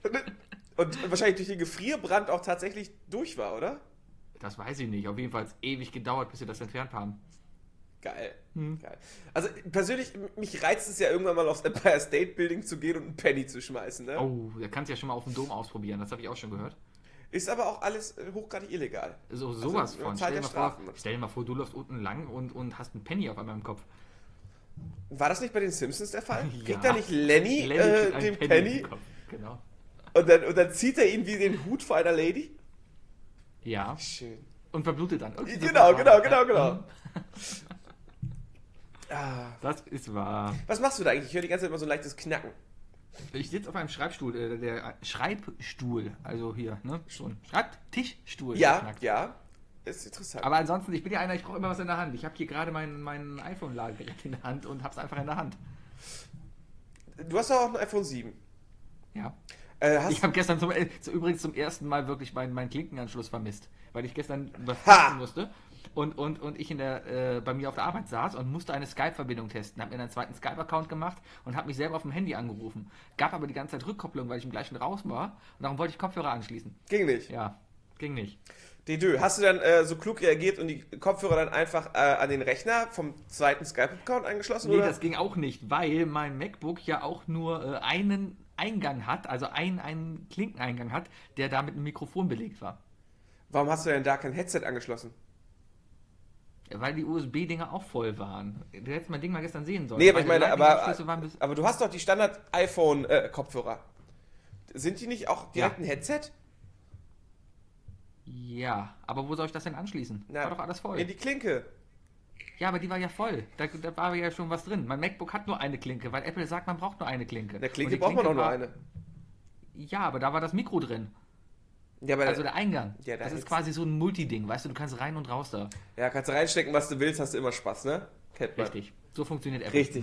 Und wahrscheinlich durch den Gefrierbrand auch tatsächlich durch war, oder? Das weiß ich nicht. Auf jeden Fall hat es ewig gedauert, bis sie das entfernt haben. Geil. Hm. Geil. Also persönlich, mich reizt es ja irgendwann mal aufs Empire State Building zu gehen und einen Penny zu schmeißen. Ne? Oh, da kannst du ja schon mal auf dem Dom ausprobieren. Das habe ich auch schon gehört. Ist aber auch alles äh, hochgradig illegal. So, sowas man von. zahlt Stell dir, ja mal Strafen. vor, stell dir mal vor, du läufst unten lang und, und hast einen Penny auf einmal im Kopf. War das nicht bei den Simpsons der Fall? Ja. Kriegt da nicht Lenny, Lenny äh, kriegt einen den Penny Penny, im Kopf. Genau. und, dann, und dann zieht er ihn wie den Hut vor einer Lady? Ja. Schön. Und verblutet dann. Irgendwie so Genau, total. genau, genau, genau. Mhm. Ah, Das ist wahr. was machst du da eigentlich? Ich höre die ganze Zeit immer so ein leichtes Knacken. Ich sitze auf einem Schreibstuhl, äh, der Schreibstuhl, also hier, ne? Schon. Schreibtischstuhl. Ja, knackt. ja. Ist interessant. Aber ansonsten, ich bin ja einer, ich brauche immer was in der Hand. Ich habe hier gerade mein, mein iPhone-Ladegerät in der Hand und habe es einfach in der Hand. Du hast doch auch ein iPhone sieben. Ja. Äh, hast Ich habe gestern zum, äh, zu, übrigens zum ersten Mal wirklich meinen meinen Klinkenanschluss vermisst, weil ich gestern was Ha! testen musste und, und, und ich in der, äh, bei mir auf der Arbeit saß und musste eine Skype-Verbindung testen. Habe mir einen zweiten Skype-Account gemacht und habe mich selber auf dem Handy angerufen. Gab aber die ganze Zeit Rückkopplung, weil ich im gleichen raus war und darum wollte ich Kopfhörer anschließen. Ging nicht. Ja, ging nicht. Dedö, hast du dann äh, so klug reagiert und die Kopfhörer dann einfach äh, an den Rechner vom zweiten Skype-Account angeschlossen? Nee, oder? das ging auch nicht, weil mein MacBook ja auch nur äh, einen Eingang hat, also einen, einen Klinkeneingang hat, der da mit einem Mikrofon belegt war. Warum hast du denn da kein Headset angeschlossen? Weil die U S B-Dinger auch voll waren. Du hättest mein Ding mal gestern sehen sollen. Nee, aber ich meine, aber, Lightning-Anschlüsse waren bis- aber du hast doch die Standard-iPhone-Kopfhörer. Sind die nicht auch direkt Ja. ein Headset? Ja, aber wo soll ich das denn anschließen? Na, War doch alles voll. In die Klinke. Ja, aber die war ja voll. Da, da war ja schon was drin. Mein MacBook hat nur eine Klinke, weil Apple sagt, man braucht nur eine Klinke. In der Und Klinke die braucht man doch nur war- eine. Ja, aber da war das Mikro drin. Ja, aber Also der Eingang. Ja, da das ist ist- quasi so ein Multiding, weißt du, du kannst rein und raus da. ja, kannst du reinstecken, was du willst, hast du immer Spaß, ne? Kennt man. Richtig. So funktioniert Apple. Richtig.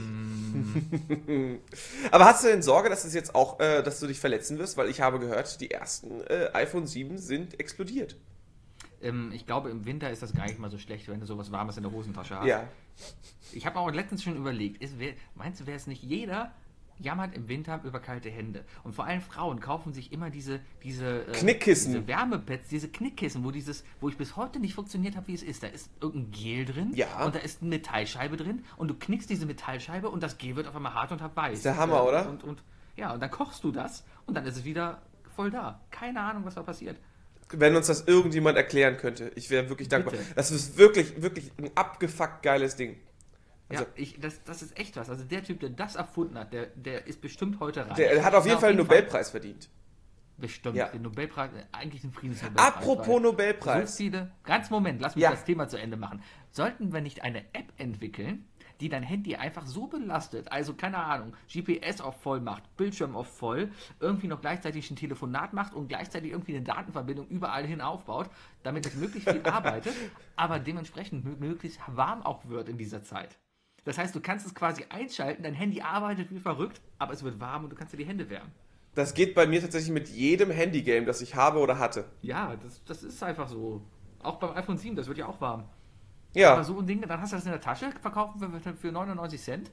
Aber hast du denn Sorge, dass es jetzt auch, äh, dass du dich verletzen wirst? Weil ich habe gehört, die ersten äh, iPhone sieben sind explodiert. Ähm, ich glaube, im Winter ist das gar nicht mal so schlecht, wenn du sowas Warmes in der Hosentasche hast. Ja. Ich habe auch letztens schon überlegt, ist, wer, meinst du, wäre es nicht jeder jammert im Winter über kalte Hände? Und vor allem Frauen kaufen sich immer diese, diese, äh, Knickkissen. diese Wärmepads, diese Knickkissen, wo dieses, wo ich bis heute nicht funktioniert habe, wie es ist. Da ist irgendein Gel drin Ja. und da ist eine Metallscheibe drin und du knickst diese Metallscheibe und das Gel wird auf einmal hart und hart weiß. Ist der Hammer, Äh, oder? Und, und, ja, und dann kochst du das und dann ist es wieder voll da. Keine Ahnung, was da passiert. Wenn uns das irgendjemand erklären könnte, ich wäre wirklich dankbar. Bitte. Das ist wirklich, wirklich ein abgefuckt geiles Ding. Also, Ja, ich, das, das ist echt was. Also der Typ, der das erfunden hat, der, der ist bestimmt heute reich. der hat auf Ja, jeden Fall einen Nobelpreis verdient. Bestimmt. Ja. Den Nobelpreis, äh, eigentlich den Friedensnobelpreis. Apropos weil Nobelpreis. So viele, ganz Moment, lass mich Ja. das Thema zu Ende machen. Sollten wir nicht eine App entwickeln, die dein Handy einfach so belastet, also keine Ahnung, G P S auf voll macht, Bildschirm auf voll, irgendwie noch gleichzeitig ein Telefonat macht und gleichzeitig irgendwie eine Datenverbindung überall hin aufbaut, damit es möglichst viel arbeitet, aber dementsprechend mö- möglichst warm auch wird in dieser Zeit. Das heißt, du kannst es quasi einschalten, dein Handy arbeitet wie verrückt, aber es wird warm und du kannst dir die Hände wärmen. Das geht bei mir tatsächlich mit jedem Handygame, das ich habe oder hatte. Ja, das, das ist einfach so. Auch beim iPhone sieben, das wird ja auch warm. Ja. Aber so ein Ding, dann hast du das in der Tasche, verkaufen wir für- für neunundneunzig Cent.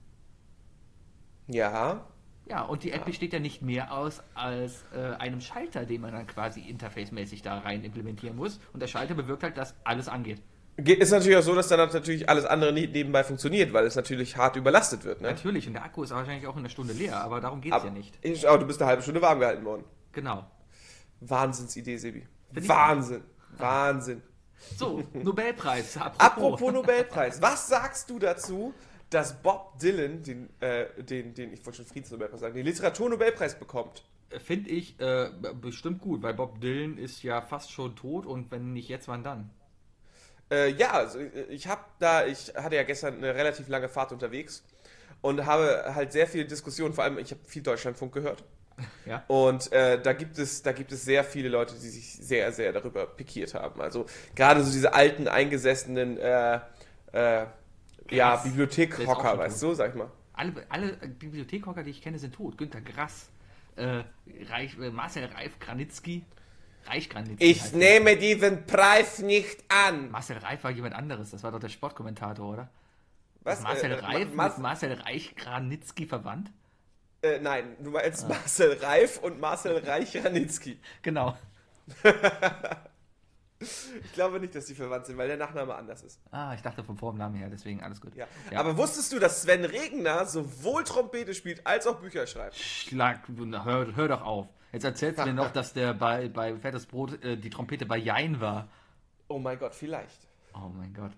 Ja. Ja, und die App besteht ja nicht mehr aus als äh, einem Schalter, den man dann quasi interfacemäßig da rein implementieren muss. Und der Schalter bewirkt halt, dass alles angeht. Geht- Ist natürlich auch so, dass dann natürlich alles andere nie- nebenbei funktioniert, weil es natürlich hart überlastet wird, ne? Natürlich, und der Akku ist wahrscheinlich auch in einer Stunde leer, aber darum geht es Aber, ja nicht. ich, aber du bist eine halbe Stunde warm gehalten worden. Genau. Wahnsinnsidee, Sebi. Find ich Wahnsinn. Wahnsinn. So, Nobelpreis. Apropos. Apropos Nobelpreis. Was sagst du dazu, dass Bob Dylan den, äh, den, den ich wollte schon Friedensnobelpreis sagen, den Literaturnobelpreis bekommt? Finde ich äh, bestimmt gut, weil Bob Dylan ist ja fast schon tot und wenn nicht jetzt, wann dann? Äh, ja, also ich habe da, ich hatte ja gestern eine relativ lange Fahrt unterwegs und habe halt sehr viele Diskussionen, vor allem ich habe viel Deutschlandfunk gehört. Ja. Und äh, da gibt es, da gibt es sehr viele Leute, die sich sehr, sehr darüber pikiert haben. Also gerade so diese alten, eingesessenen äh, äh, ja, Krass. Bibliothekhocker, Der ist auch schon weißt du, sag ich mal. Alle, alle Bibliothekhocker, die ich kenne, sind tot. Günter Grass, äh, Reich, äh, Marcel Reif Granitzky, Reich Granitzky. Ich heißt er. nehme diesen Preis nicht an. Marcel Reif war jemand anderes, das war doch der Sportkommentator, oder? Was? Ist Marcel Äh, Reif Ma- mit Marcel Reich Granitzky verwandt? Äh, nein, du meinst Ah. Marcel Reif und Marcel Reich-Ranitzky. Genau. Ich glaube nicht, dass die verwandt sind, weil der Nachname anders ist. Ah, ich dachte vom Vornamen her, deswegen alles gut. Ja. Ja. Aber wusstest du, dass Sven Regner sowohl Trompete spielt als auch Bücher schreibt? Schlag, hör, hör doch auf. Jetzt erzählst du mir noch, dass der bei, bei Fettes Brot äh, die Trompete bei Jein war. Oh mein Gott, vielleicht. Oh mein Gott.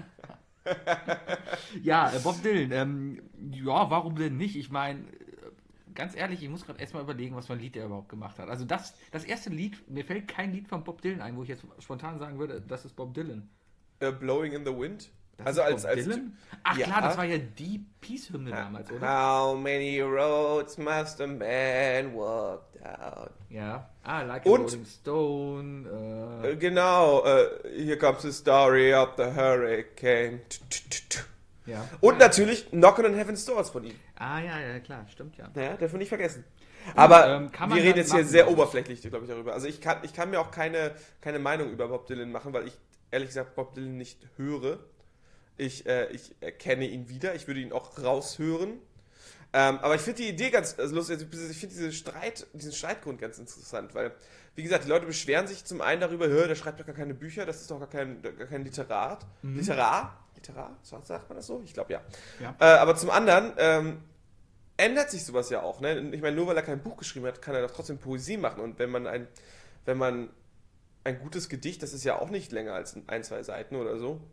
Ja, äh, Bob Dylan. Ähm, ja, warum denn nicht? Ich meine, äh, ganz ehrlich, ich muss gerade erstmal überlegen, was für ein Lied er überhaupt gemacht hat. Also das, das erste Lied, mir fällt kein Lied von Bob Dylan ein, wo ich jetzt spontan sagen würde, das ist Bob Dylan. Äh, Blowing in the Wind? Das also ist als, Bob als Dylan? Ach Ja. klar, das war ja die Peace-Hymne damals, oder? How many roads must a man walk down? Ja. Ah, Like Und- a Rolling Stone. Äh, Äh, genau, äh, here comes the story of the hurricane. ja. Und natürlich Knockin' on Heaven's Doors von ihm. Ah, ja, ja, klar, stimmt ja. Ja, dürfen wir nicht vergessen. Aber ähm, kann man wir reden dann jetzt hier machen, sehr glaub ich. oberflächlich, glaube ich, darüber. Also ich kann, ich kann mir auch keine, keine Meinung über Bob Dylan machen, weil ich ehrlich gesagt Bob Dylan nicht höre. Ich, äh, ich erkenne ihn wieder, ich würde ihn auch raushören. Ähm, aber ich finde die Idee ganz also lustig, also ich finde diese Streit, diesen Streitgrund ganz interessant, weil, wie gesagt, die Leute beschweren sich zum einen darüber, hör, der schreibt doch gar keine Bücher, das ist doch gar kein, gar kein Literat. Mhm. Literar? Literar? So sagt man das so? Ich glaube ja. Ja. Äh, aber zum anderen ähm, ändert sich sowas ja auch. Ne? Ich meine, nur weil er kein Buch geschrieben hat, kann er doch trotzdem Poesie machen. Und wenn man ein, wenn man ein gutes Gedicht, das ist ja auch nicht länger als ein, zwei Seiten oder so,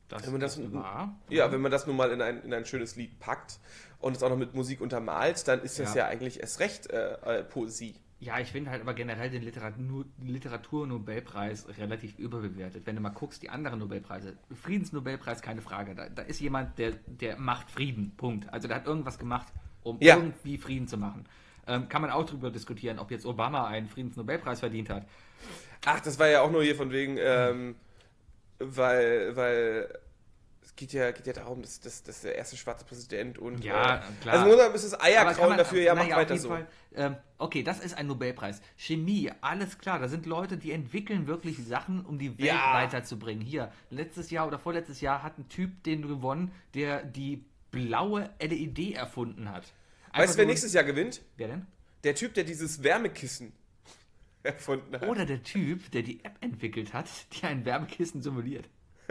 Das Wenn man das, ist wahr. ja, wenn man das nun mal in ein, in ein schönes Lied packt und es auch noch mit Musik untermalt, dann ist das ja, Ja. ja eigentlich erst recht äh, äh, Poesie. Ja, ich finde halt aber generell den Literatur- Literatur-Nobelpreis relativ überbewertet. Wenn du mal guckst, die anderen Nobelpreise, Friedensnobelpreis, keine Frage, da, da ist jemand, der, der macht Frieden, Punkt. Also der hat irgendwas gemacht, um Ja. irgendwie Frieden zu machen. Ähm, kann man auch drüber diskutieren, ob jetzt Obama einen Friedensnobelpreis verdient hat. Ach, das war ja auch nur hier von wegen, ähm, weil, weil es geht ja, geht ja darum, dass, dass, dass der erste schwarze Präsident und Ja, äh, klar. Also muss man ein bisschen Eier Aber kann krauen man- dafür, ja, na mach auf weiter jeden so. Fall, ähm, okay, das ist ein Nobelpreis. Chemie, alles klar. Da sind Leute, die entwickeln wirklich Sachen, um die Welt Ja. weiterzubringen. Hier, letztes Jahr oder vorletztes Jahr hat ein Typ den gewonnen, der die blaue L E D erfunden hat. Einfach Weißt du, wer so- nächstes Jahr gewinnt? Wer denn? Der Typ, der dieses Wärmekissen erfunden hat. Oder der Typ, der die App entwickelt hat, die ein Wärmekissen simuliert.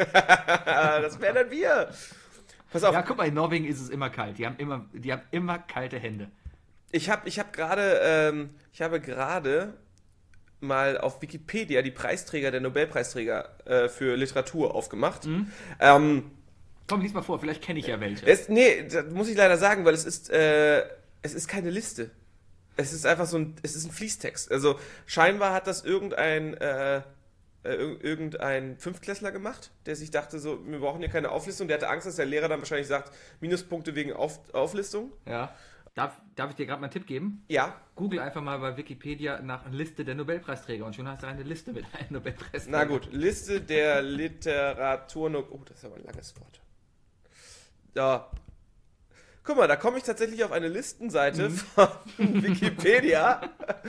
Das wären dann wir. Pass auf, Ja, guck mal, in Norwegen ist es immer kalt. Die haben immer, die haben immer kalte Hände. ich habe ich hab gerade, ähm, ich habe gerade mal auf Wikipedia die Preisträger der Nobelpreisträger äh, für Literatur aufgemacht. Mhm. Ähm, Komm, lies mal vor, vielleicht kenne ich ja welche. es, nee, das muss ich leider sagen, weil es ist, äh, es ist keine Liste. Es ist einfach so ein, es ist ein Fließtext. Also scheinbar hat das irgendein, äh, äh, ir- irgendein Fünftklässler gemacht, der sich dachte so, wir brauchen hier keine Auflistung. Der hatte Angst, dass der Lehrer dann wahrscheinlich sagt, Minuspunkte wegen Auf, Auflistung. Ja. Darf, darf ich dir gerade mal einen Tipp geben? Ja, Google einfach mal bei Wikipedia nach Liste der Nobelpreisträger und schon hast du eine Liste mit allen Nobelpreisträgern. na gut. Liste der Literatur. Oh, das ist aber ein langes Wort. Ja. Guck mal, da komme ich tatsächlich auf eine Listenseite von Wikipedia.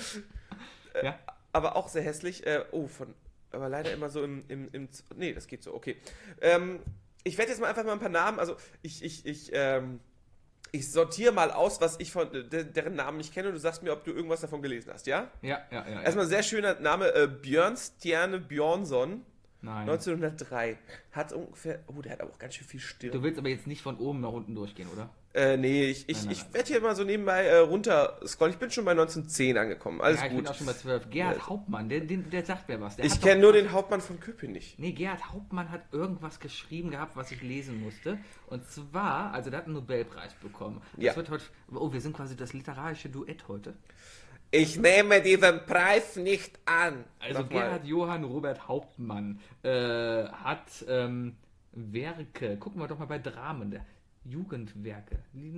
Ja. Aber auch sehr hässlich. Äh, oh, von. Aber leider immer so im. im, im nee, das geht so, okay. Ähm, ich werde jetzt mal einfach mal ein paar Namen. Also, ich, ich, ich, ähm, ich sortiere mal aus, was ich von de, deren Namen nicht kenne und du sagst mir, ob du irgendwas davon gelesen hast, ja? Ja, ja, ja. ja. Erstmal sehr schöner Name, äh, Björnstjerne Björnsson, Nein. neunzehnhundertdrei. Hat ungefähr. Oh, der hat aber auch ganz schön viel Stirn. Du willst aber jetzt nicht von oben nach unten durchgehen, oder? Äh, nee, ich, ich, Nein, nein, ich nein. werde hier mal so nebenbei äh, runter scrollen. Ich bin schon bei neunzehnhundertzehn angekommen. Alles ja, ich gut. bin auch schon bei zwölf. Gerhard Ja. Hauptmann, der, der, der sagt mir was. Der Ich hat kenne doch- nur den Hauptmann von Köpenick. Nee, Gerhard Hauptmann hat irgendwas geschrieben gehabt, was ich lesen musste. Und zwar, also der hat einen Nobelpreis bekommen. Das Ja. wird heute, oh, wir sind quasi das literarische Duett heute. Ich nehme diesen Preis nicht an. Also Nochmal. Gerhard Johann Robert Hauptmann äh, hat ähm, Werke, gucken wir doch mal bei Dramen, der Jugendwerke,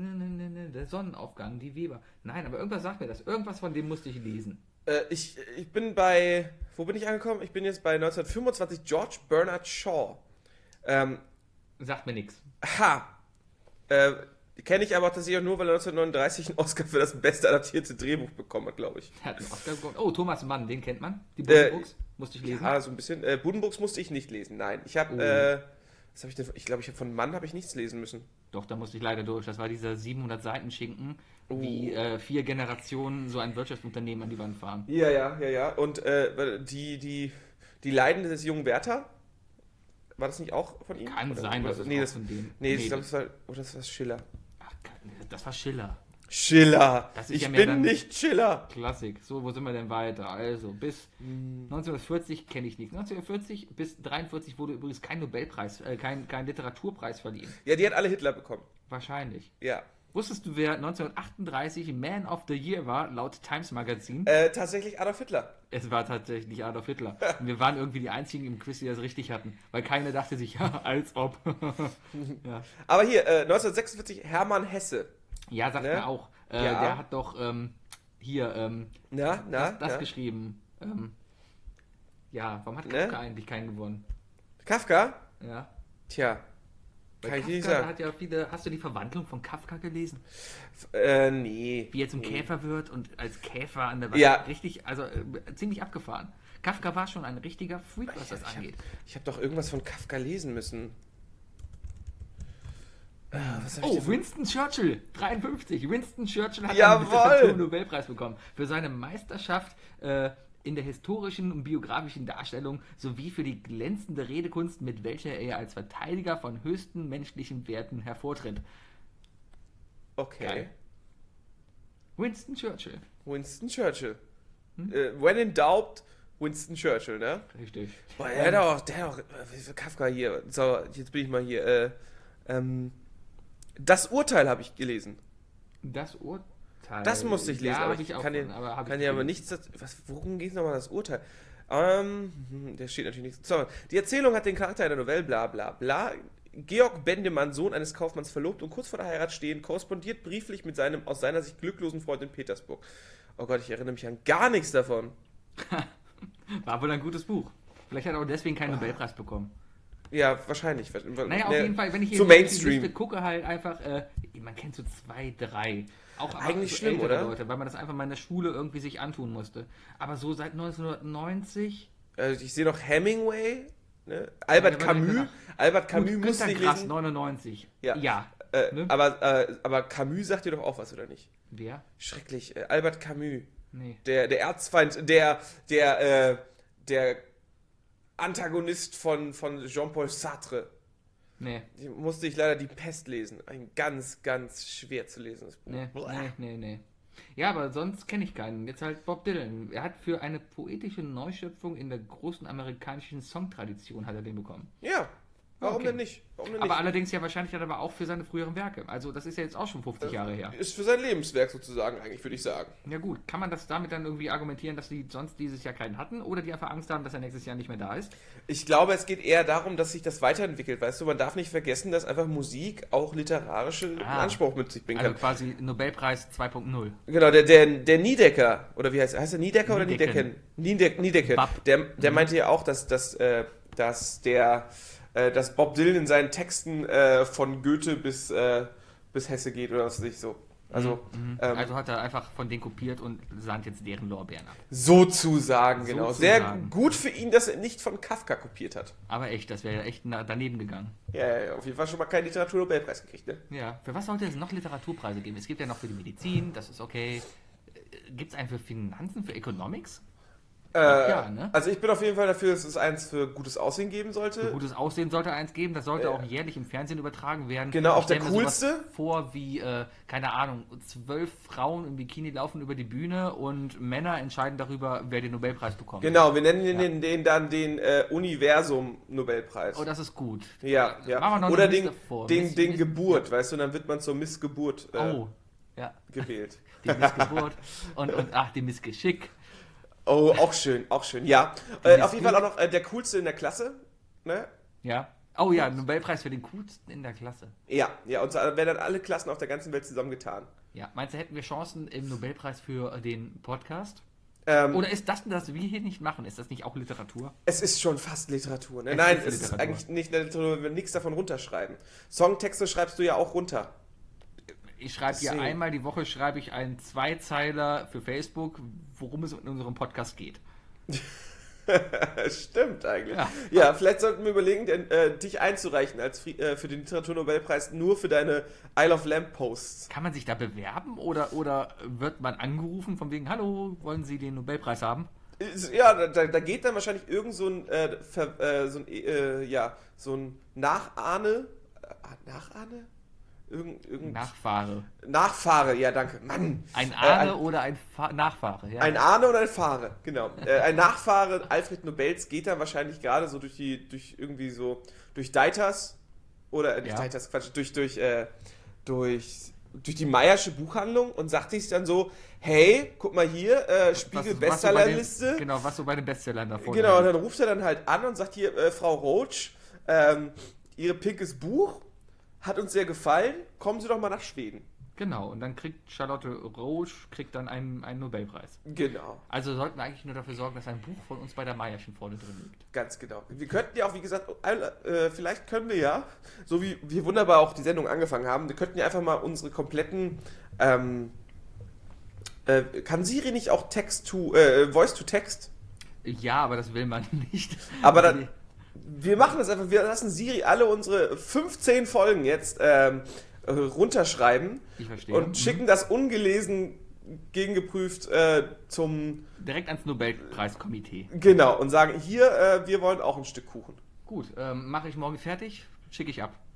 der Sonnenaufgang, die Weber. Nein, aber irgendwas sagt mir das. Irgendwas von dem musste ich lesen. Äh, ich, ich bin bei. Wo bin ich angekommen? Ich bin jetzt bei neunzehnhundertfünfundzwanzig George Bernard Shaw. Ähm, Sagt mir nichts. ha! Äh, kenne ich aber tatsächlich auch nur, weil er neunzehnhundertneununddreißig einen Oscar für das beste adaptierte Drehbuch bekommen hat, glaube ich. Er hat einen Oscar bekommen. Oh, Thomas Mann, den kennt man. Die Äh, Buddenbrooks, musste ich lesen. Ja, so ein bisschen. Äh, Buddenbrooks musste ich nicht lesen. Nein, ich habe. Oh. Äh, was habe ich denn? Ich glaube, ich habe von Mann habe ich nichts lesen müssen. Doch, da musste ich leider durch. Das war dieser siebenhundert Seiten Schinken, Oh. wie äh, vier Generationen so ein Wirtschaftsunternehmen an die Wand fahren. Ja, ja, ja, ja. Und äh, die, die, die Leiden des jungen Werther, war das nicht auch von ihm? Kann Oder- sein, dass oder- es nee, auch das, von dem- nee, nee, ich glaube, das- das war, oh, das war Schiller. Ach, das war Schiller. Schiller! Das ist Ich ja mehr bin dann- nicht Schiller! Klassik. So, wo sind wir denn weiter? Also, bis neunzehnhundertvierzig kenne ich nichts. neunzehnhundertvierzig bis dreiundvierzig wurde übrigens kein Nobelpreis, äh, kein, kein Literaturpreis verliehen. Ja, die hat alle Hitler bekommen. Wahrscheinlich. Ja. Wusstest du, wer neunzehnhundertachtunddreißig Man of the Year war, laut Times Magazin? Äh, tatsächlich Adolf Hitler. Es war tatsächlich Adolf Hitler. Und wir waren irgendwie die einzigen im Quiz, die das richtig hatten. Weil keiner dachte sich, ja, als ob. ja. Aber hier, äh, neunzehnhundertsechsundvierzig Hermann Hesse. ja, sagt Ne? mir auch. Äh, Ja. Der hat doch ähm, hier ähm, Na, na, das, das na? geschrieben. Ähm, ja, warum hat Ne? Kafka eigentlich keinen gewonnen? Kafka? Ja. Tja, Weil kann ich Kafka, dir nicht da sagen. hat ja viele. Hast du die Verwandlung von Kafka gelesen? Äh, nee. Wie er zum nee. Käfer wird und als Käfer an der Ja. richtig, also äh, ziemlich abgefahren. Kafka war schon ein richtiger Freak, was das Ich angeht. Ich habe doch irgendwas von Kafka lesen müssen. Äh, was hab ich Oh, denn von- Winston Churchill, dreiundfünfzig. Winston Churchill hat Jawohl! einen Literatur-Nobelpreis bekommen für seine Meisterschaft äh, in der historischen und biografischen Darstellung sowie für die glänzende Redekunst, mit welcher er als Verteidiger von höchsten menschlichen Werten hervortritt. Okay. Geil. Winston Churchill. Winston Churchill. Hm? Äh, when in doubt, Winston Churchill, ne? Richtig. Boah, der hat auch, der hat auch, äh, Kafka hier, so, jetzt bin ich mal hier, äh, ähm, das Urteil habe ich gelesen. Das Urteil. Das musste ich lesen, ja, aber ich ich auch kann, von, dir, aber hab kann ich dir aber gelesen. nichts dazu, was, worum geht nochmal das Urteil? Ähm, hm, der steht natürlich nicht. So, die Erzählung hat den Charakter einer Novelle, bla bla bla. Georg Bendemann, Sohn eines Kaufmanns, verlobt und kurz vor der Heirat stehen, korrespondiert brieflich mit seinem aus seiner Sicht glücklosen Freund in Petersburg. Oh Gott, ich erinnere mich an gar nichts davon. War wohl ein gutes Buch. Vielleicht hat er auch deswegen keinen Nobelpreis bekommen. Ja, wahrscheinlich. Naja, auf Ne, jeden Fall, wenn ich zu hier die Mainstream. Liste gucke, halt einfach, äh, man kennt so zwei, drei. Auch Eigentlich so schlimm, ältere oder? Leute, weil man das einfach mal in der Schule irgendwie sich antun musste. Aber so seit neunzehnhundertneunzig... Also ich sehe noch Hemingway, ne? Albert Ja, aber Camus. genau. Albert Camus Gut, musste Günter ich Grass, lesen. neunundneunzig. Ja. Ja. Äh, Ne? aber, äh, aber Camus sagt dir doch auch was, oder nicht? Wer? Schrecklich. Äh, Albert Camus. Nee. Der, der Erzfeind, der, der, äh, der Antagonist von, von Jean-Paul Sartre. Nee. Die musste ich leider Die Pest lesen. Ein ganz, ganz schwer zu lesendes Buch. Nee, nee, nee, nee. Ja, aber sonst kenne ich keinen. Jetzt halt Bob Dylan. Er hat für eine poetische Neuschöpfung in der großen amerikanischen Songtradition hat er den bekommen. Ja, warum Okay. denn nicht? Warum denn Aber nicht? allerdings ja wahrscheinlich dann aber auch für seine früheren Werke. Also das ist ja jetzt auch schon fünfzig Jahre her. Ist für sein Lebenswerk sozusagen eigentlich, würde ich sagen. Ja gut, kann man das damit dann irgendwie argumentieren, dass die sonst dieses Jahr keinen hatten oder die einfach Angst haben, dass er nächstes Jahr nicht mehr da ist? Ich glaube, es geht eher darum, dass sich das weiterentwickelt. Weißt du, man darf nicht vergessen, dass einfach Musik auch literarische Ah. Anspruch mit sich bringen Also kann. quasi Nobelpreis zwei Punkt null. Genau, der, der, der Niedecker, oder wie heißt er? Heißt er Niedecker oder Niedecken. Niedecken? Niede, Niedecken. Bab. Der, der meinte ja auch, dass, dass, äh, dass der äh, dass Bob Dylan in seinen Texten äh, von Goethe bis, äh, bis Hesse geht oder was weiß ich so. Also, Mhm. ähm, Also hat er einfach von denen kopiert und sandt jetzt deren Lorbeeren ab. sozusagen, genau. Sehr Sozusagen. gut für ihn, dass er nicht von Kafka kopiert hat. Aber echt, das wäre ja echt na- daneben gegangen. Ja, ja, ja, auf jeden Fall schon mal keinen Literaturnobelpreis gekriegt, ne? Ja, für was sollte es noch Literaturpreise geben? Es gibt ja noch für die Medizin, das ist okay. Gibt es einen für Finanzen, für Economics? Äh, Ja, ne? Also ich bin auf jeden Fall dafür, dass es eins für gutes Aussehen geben sollte. Für gutes Aussehen sollte eins geben, das sollte auch jährlich im Fernsehen übertragen werden. Genau, Ich auch der stell mir sowas coolste. vor wie, äh, keine Ahnung, zwölf Frauen im Bikini laufen über die Bühne und Männer entscheiden darüber, wer den Nobelpreis bekommt. Genau, wir nennen den, Ja. den, den dann den äh, Universum-Nobelpreis. Oh, das ist gut. ja, ja. Machen wir noch Oder eine den, Liste vor. den, Miss- den Miss- Geburt, weißt du, und dann wird man zur Missgeburt äh, Oh, ja, gewählt. die Missgeburt und, und ach, die Missgeschick. Oh, auch schön, auch schön, ja. Die Äh, auf jeden Missglück. Fall auch noch äh, der coolste in der Klasse, ne? Ja. Oh ja, Nobelpreis für den coolsten in der Klasse. Ja, ja, und so werden dann alle Klassen auf der ganzen Welt zusammengetan. Ja, meinst du, hätten wir Chancen im Nobelpreis für den Podcast? Ähm, Oder ist das, das wir hier nicht machen, ist das nicht auch Literatur? Es ist schon fast Literatur, ne? Es Nein, ist es ist Literatur. eigentlich nicht Literatur, wenn wir nichts davon runterschreiben. Songtexte schreibst du ja auch runter. Ich schreibe hier Deswegen. einmal die Woche schreibe ich einen Zweizeiler für Facebook, worum es in unserem Podcast geht. Stimmt eigentlich. Ja. Ja. vielleicht sollten wir überlegen, denn, äh, dich einzureichen als Fri äh, für den Literaturnobelpreis nur für deine Isle of Lamp Posts. Kann man sich da bewerben oder, oder wird man angerufen von wegen, hallo, wollen Sie den Nobelpreis haben? Ist- Ja, da, da geht dann wahrscheinlich irgend so ein, äh, Ver, äh, so ein, äh, ja, so ein Nachahne, äh, Nachahne? Irgend, irgend, Nachfahre. Nachfahre, ja, danke. Mann. Ein Äh, Ahne ein, oder ein Fa Nachfahre, ja. ein Ahne oder ein Fahre, genau. Äh, ein Nachfahre Alfred Nobels geht dann wahrscheinlich gerade so durch die, durch irgendwie so, durch Deiters, oder, äh, nicht Ja. Deiters, Quatsch, durch, durch, äh, durch, durch die Meyersche Buchhandlung und sagt sich dann so, hey, guck mal hier, äh, Spiegel so bei Bestsellerliste. den, genau, was so bei den Bestsellern davor Genau, und dann ruft er dann halt an und sagt hier, äh, Frau Roach, ähm, Ihr pinkes Buch hat uns sehr gefallen, kommen Sie doch mal nach Schweden. Genau, und dann kriegt Charlotte Roche kriegt dann einen, einen Nobelpreis. Genau, Also sollten wir eigentlich nur dafür sorgen, dass ein Buch von uns bei der Meierschen vorne drin liegt. ganz genau. Wir könnten ja auch, wie gesagt, äh, vielleicht können wir ja, so wie wir wunderbar auch die Sendung angefangen haben, wir könnten ja einfach mal unsere kompletten, ähm, äh, kann Siri nicht auch Text to, äh, Voice to Text? Ja, aber das will man nicht. Aber dann, wir machen das einfach, wir lassen Siri alle unsere fünfzehn Folgen jetzt ähm, äh, runterschreiben Ich verstehe. und Mhm. schicken das ungelesen gegengeprüft äh, zum, Direkt ans Nobelpreiskomitee. genau, und sagen, hier, äh, wir wollen auch ein Stück Kuchen. Gut, ähm, mache ich morgen fertig, schicke ich ab.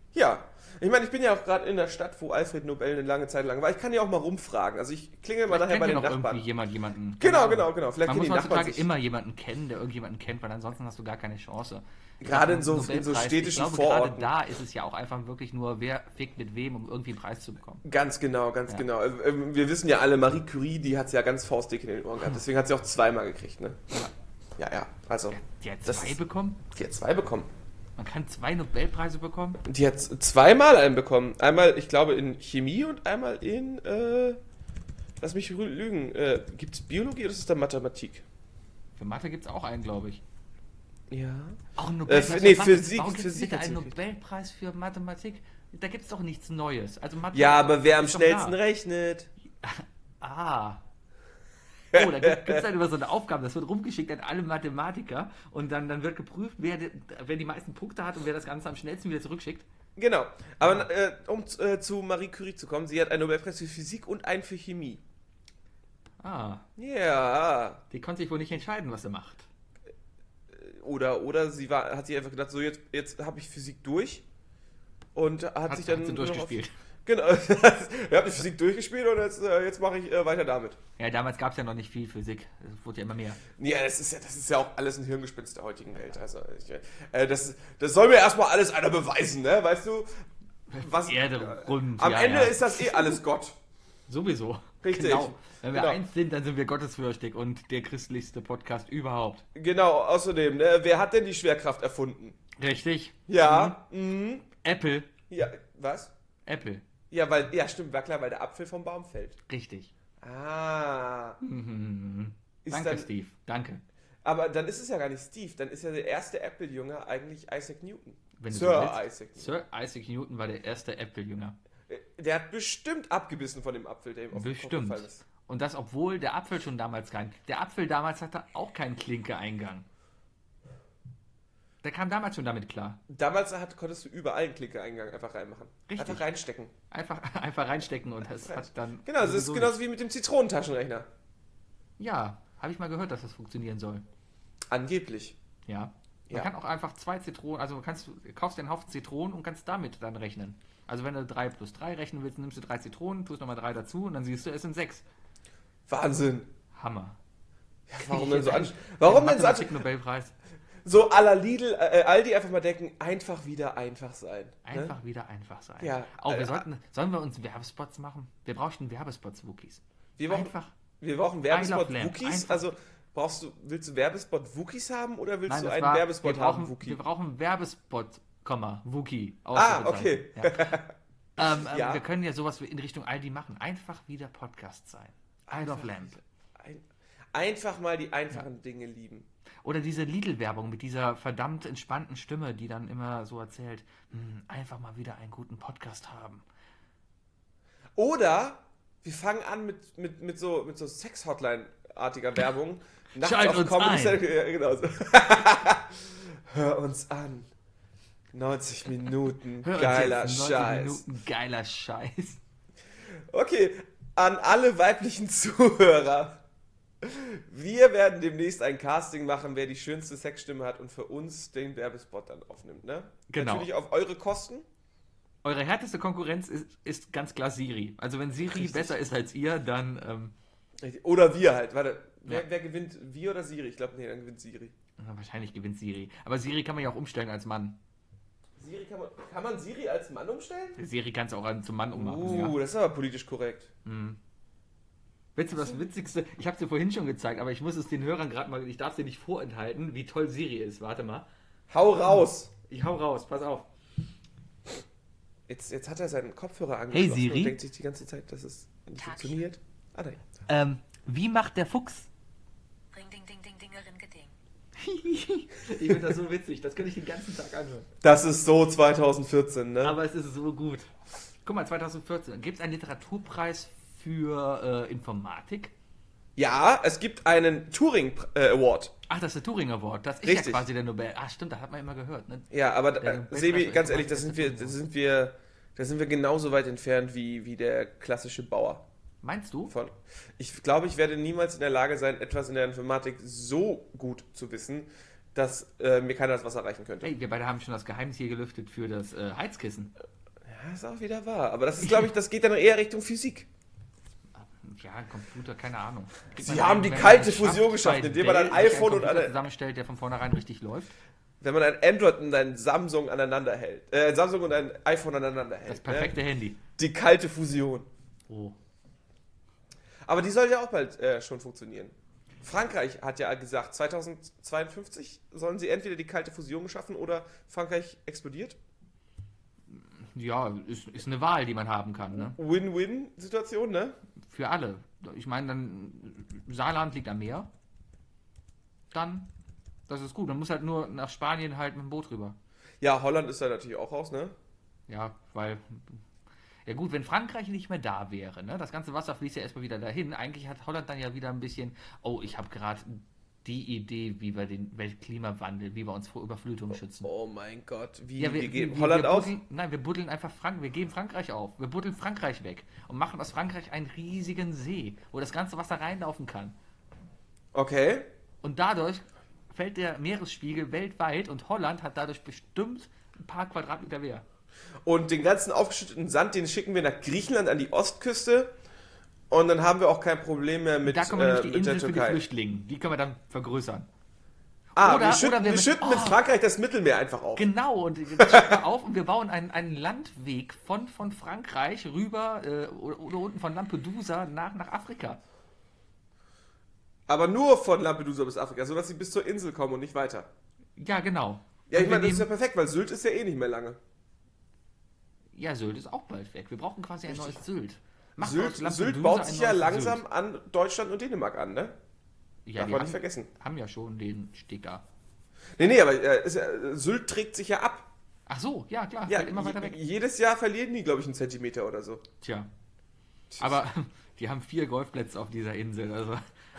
Ja. Ich meine, ich bin ja auch gerade in der Stadt, wo Alfred Nobel eine lange Zeit lang war. Ich kann ja auch mal rumfragen. Also ich klingel mal Vielleicht nachher bei kennt den ja noch Nachbarn. irgendwie jemand jemanden. Genau, Keine genau, Ahnung. genau. Vielleicht Man kennen muss die Nachbarn heutzutage sich. immer jemanden kennen, der irgendjemanden kennt, weil ansonsten hast du gar keine Chance. Gerade in so, Nobelpreis, in so städtischen ich glaube, Vororten. Gerade da ist es ja auch einfach wirklich nur, wer fickt mit wem, um irgendwie einen Preis zu bekommen. Ganz genau, ganz Ja. genau. Ähm, Wir wissen ja alle, Marie Curie, die hat es ja ganz faustdick in den Ohren gehabt. Deswegen hat sie auch zweimal gekriegt, ne? Ja, ja. Also, Die hat Das zwei ist- bekommen? die hat zwei bekommen. Man kann zwei Nobelpreise bekommen? Die hat zweimal einen bekommen. Einmal, ich glaube, in Chemie und einmal in, äh, lass mich rü- lügen. Äh, Gibt es Biologie oder ist es dann Mathematik? Für Mathe gibt es auch einen, glaube ich. Ja. Auch einen Äh, Nobelpreis nee, für Mathe. Physik- Warum gibt es Physik bitte einen tatsächlich. Nobelpreis für Mathematik? Da gibt es doch nichts Neues. Also Mathe Ja, aber wer am ist doch schnellsten da. rechnet? Ah. Oh, da gibt es dann immer so eine Aufgabe, das wird rumgeschickt an alle Mathematiker und dann, dann wird geprüft, wer, die- wer die meisten Punkte hat und wer das Ganze am schnellsten wieder zurückschickt. Genau. Aber äh, um äh, zu Marie Curie zu kommen, sie hat einen Nobelpreis für Physik und einen für Chemie. Ah, Ja. die konnte sich wohl nicht entscheiden, was sie macht. Oder, oder sie war, hat sich einfach gedacht, so jetzt, jetzt habe ich Physik durch und hat, Hat, sich dann hat sie nur noch durchgespielt. Auf, genau, wir haben die Physik durchgespielt und jetzt, äh, jetzt mache ich äh, weiter damit. Ja, damals gab es ja noch nicht viel Physik. Es wurde ja immer mehr. Ja, das ist ja, das ist ja auch alles ein Hirngespinst der heutigen Welt. Also, ich, äh, das, das soll mir erstmal alles einer beweisen, ne? Weißt du? Was, Erde rund. am ja, Ende ja. ist das eh alles Gott. Sowieso. Richtig. Genau. Wenn wir Genau. eins sind, dann sind wir gottesfürchtig und der christlichste Podcast überhaupt. Genau, außerdem, ne? Wer hat denn die Schwerkraft erfunden? Richtig? Ja, mhm. Apple. Ja, was? Apple. Ja, weil, ja, stimmt, war klar, weil der Apfel vom Baum fällt. Richtig. Ah. Mhm. Ist Danke, dann- Steve. Danke. Aber dann ist es ja gar nicht Steve, dann ist ja der erste Apple-Junge eigentlich Isaac Newton. Wenn du Sir so willst. Isaac Newton. Sir Isaac Newton war der erste Apple-Jünger. Der hat bestimmt abgebissen von dem Apfel, der ihm auf den Kopf Bestimmt. gefallen ist. Und das, obwohl der Apfel schon damals kein... Der Apfel damals hatte auch keinen Klinke-Eingang. Der kam damals schon damit klar. Damals hat, konntest du überall einen Klinke-Eingang einfach reinmachen. Richtig. Einfach reinstecken. Einfach, einfach reinstecken und das hat dann... Genau, das ist sowieso genauso wie mit dem Zitronentaschenrechner. nicht- Ja, habe ich mal gehört, dass das funktionieren soll. Angeblich. Ja. Man Ja. kann auch einfach zwei Zitronen, also kannst du kaufst dir einen Haufen Zitronen und kannst damit dann rechnen. Also wenn du drei plus drei rechnen willst, nimmst du drei Zitronen, tust nochmal drei dazu und dann siehst du, es sind sechs. Wahnsinn. Hammer. Warum denn so an? an? Warum denn so an? Nobelpreis? So à la Lidl, äh, Aldi einfach mal denken, einfach wieder einfach sein. Einfach Ne? wieder einfach sein. Ja, Oh, wir äh, sollten, sollen wir uns Werbespots machen? Wir brauchen Werbespots, Wookies. Wir brauchen, Einfach. wir brauchen I love Werbespot Lamp. Wookies. Einfach. Also brauchst du, willst du Werbespot Wookies haben oder willst Nein, du das einen war, Werbespot wir brauchen, haben Wookie? Wir brauchen Werbespot, Komma, Wookie. Ah, Ausrufezeichen. Ja. ähm, ähm, Ja. Wir können ja sowas in Richtung Aldi machen. Einfach wieder Podcast sein. I love Lamp. Ein, einfach mal die einfachen Dinge lieben. Oder diese Lidl-Werbung mit dieser verdammt entspannten Stimme, die dann immer so erzählt, hm, einfach mal wieder einen guten Podcast haben. Oder wir fangen an mit, mit, mit so, mit so Sex-Hotline-artiger Werbung. Nachts Schalt auf uns Comedy ein. Central- ja, genau so. Hör uns an. neunzig Minuten, Hör uns geiler jetzt neunzig Scheiß. Minuten geiler Scheiß. Okay, an alle weiblichen Zuhörer. Wir werden demnächst ein Casting machen, wer die schönste Sexstimme hat und für uns den Werbespot dann aufnimmt, ne? Genau. Natürlich auf eure Kosten. Eure härteste Konkurrenz ist, ist ganz klar Siri. Also wenn Siri Richtig. besser ist als ihr, dann ähm, Richtig. Oder wir halt. Warte, wer, Ja. wer gewinnt? Wir oder Siri? Ich glaube, nee, dann gewinnt Siri. na, wahrscheinlich gewinnt Siri. Aber Siri kann man ja auch umstellen als Mann. Siri kann man, kann man Siri als Mann umstellen? Siri kannst du auch an- zum Mann ummachen. Uh, Ja. das ist aber politisch korrekt. Willst du das Witzigste? Ich habe es dir vorhin schon gezeigt, aber ich muss es den Hörern gerade mal, ich darf es dir nicht vorenthalten, wie toll Siri ist. Warte mal. Hau raus! Ich hau raus, pass auf. Jetzt, jetzt hat er seinen Kopfhörer angeschlossen Siri? und denkt sich die ganze Zeit, dass es nicht Tag. funktioniert. Ah, nein. Ähm, wie macht der Fuchs? Ring, ding, ding, ding, dingerin, geding. Ich finde das so witzig, das könnte ich den ganzen Tag anhören. Das ist so zwanzig vierzehn, ne? Aber es ist so gut. Guck mal, zwanzig vierzehn gibt es einen Literaturpreis für äh, Informatik. Ja, es gibt einen Turing äh, Award. Ach, das ist der Turing Award. Das ist Richtig. ja quasi der Nobel. Ah, stimmt, da hat man immer gehört. Ne? Ja, aber Der äh, Nobelpreis Sebi, für ganz ehrlich, da Informatik sind ist wir, der da sind wir, da sind wir genauso weit entfernt wie, wie der klassische Bauer. Meinst du? Von, ich glaube, ich werde niemals in der Lage sein, etwas in der Informatik so gut zu wissen, dass äh, mir keiner das Wasser reichen könnte. Hey, wir beide haben schon das Geheimnis hier gelüftet für das äh, Heizkissen. Ja, ist auch wieder wahr. Aber das ist, glaube ich, das geht dann eher Richtung Physik. Ja, Computer, keine Ahnung. Kriegt Sie man haben einen, die wenn kalte man es Fusion schafft, geschaffen, bei indem man ein Dell sich iPhone und Computer eine- zusammenstellt, der von vornherein richtig läuft. Wenn man ein Android und ein Samsung aneinander hält. Äh, ein Samsung und ein iPhone aneinander hält. Das perfekte Ne? Handy. Die kalte Fusion. Oh. Aber die soll ja auch bald äh, schon funktionieren. Frankreich hat ja gesagt, zweitausendzweiundfünfzig sollen sie entweder die kalte Fusion schaffen oder Frankreich explodiert. Ja, ist, ist eine Wahl, die man haben kann, ne? Win-Win-Situation, ne? Für alle. Ich meine, dann Saarland liegt am Meer. Dann, das ist gut. Man muss halt nur nach Spanien halt mit dem Boot rüber. Ja, Holland ist da natürlich auch raus, ne? Ja, weil. Ja gut, wenn Frankreich nicht mehr da wäre, ne? Das ganze Wasser fließt ja erstmal wieder dahin. Eigentlich hat Holland dann ja wieder ein bisschen, oh, ich habe gerade die Idee, wie wir den Weltklimawandel, wie wir uns vor Überflutung schützen. Oh mein Gott, wie, Ja, wir, wir geben wir, Holland wir auf? buddeln, nein, wir buddeln einfach Frank, wir geben Frankreich auf. Wir buddeln Frankreich weg und machen aus Frankreich einen riesigen See, wo das ganze Wasser reinlaufen kann. Okay. Und dadurch fällt der Meeresspiegel weltweit und Holland hat dadurch bestimmt ein paar Quadratmeter mehr. Und den ganzen aufgeschütteten Sand, den schicken wir nach Griechenland an die Ostküste. Und dann haben wir auch kein Problem mehr mit, Da kommen wir äh, nämlich die mit der Insel für die Türkei. Flüchtlinge. Die können wir dann vergrößern. Ah, Oder- wir schütten, oder wir wir mit- schütten mit Oh. Frankreich das Mittelmeer einfach auf. Genau, und das schütten wir auf und wir bauen einen, einen Landweg von, von Frankreich rüber äh, oder, oder unten von Lampedusa nach, nach Afrika. Aber nur von Lampedusa bis Afrika, sodass sie bis zur Insel kommen und nicht weiter. Ja, genau. Ja, Und ich wir meine, das ist ja nehmen- perfekt, weil Sylt ist ja eh nicht mehr lange. Ja, Sylt ist auch bald weg. Wir brauchen quasi ein Richtig. neues Sylt. Macht Sylt, aus Lampedusa Sylt baut ein sich ja neues langsam Sylt. an Deutschland und Dänemark an, ne? Ja, Darf die man haben, nicht vergessen. haben ja schon den Sticker. Nee, nee, aber äh, ist, ja- Sylt trägt sich ja ab. Ach so, ja klar, Ja, fällt immer weiter je- weg. jedes Jahr verlieren die, glaube ich, einen Zentimeter oder so. Tja. Aber die haben vier Golfplätze auf dieser Insel. Also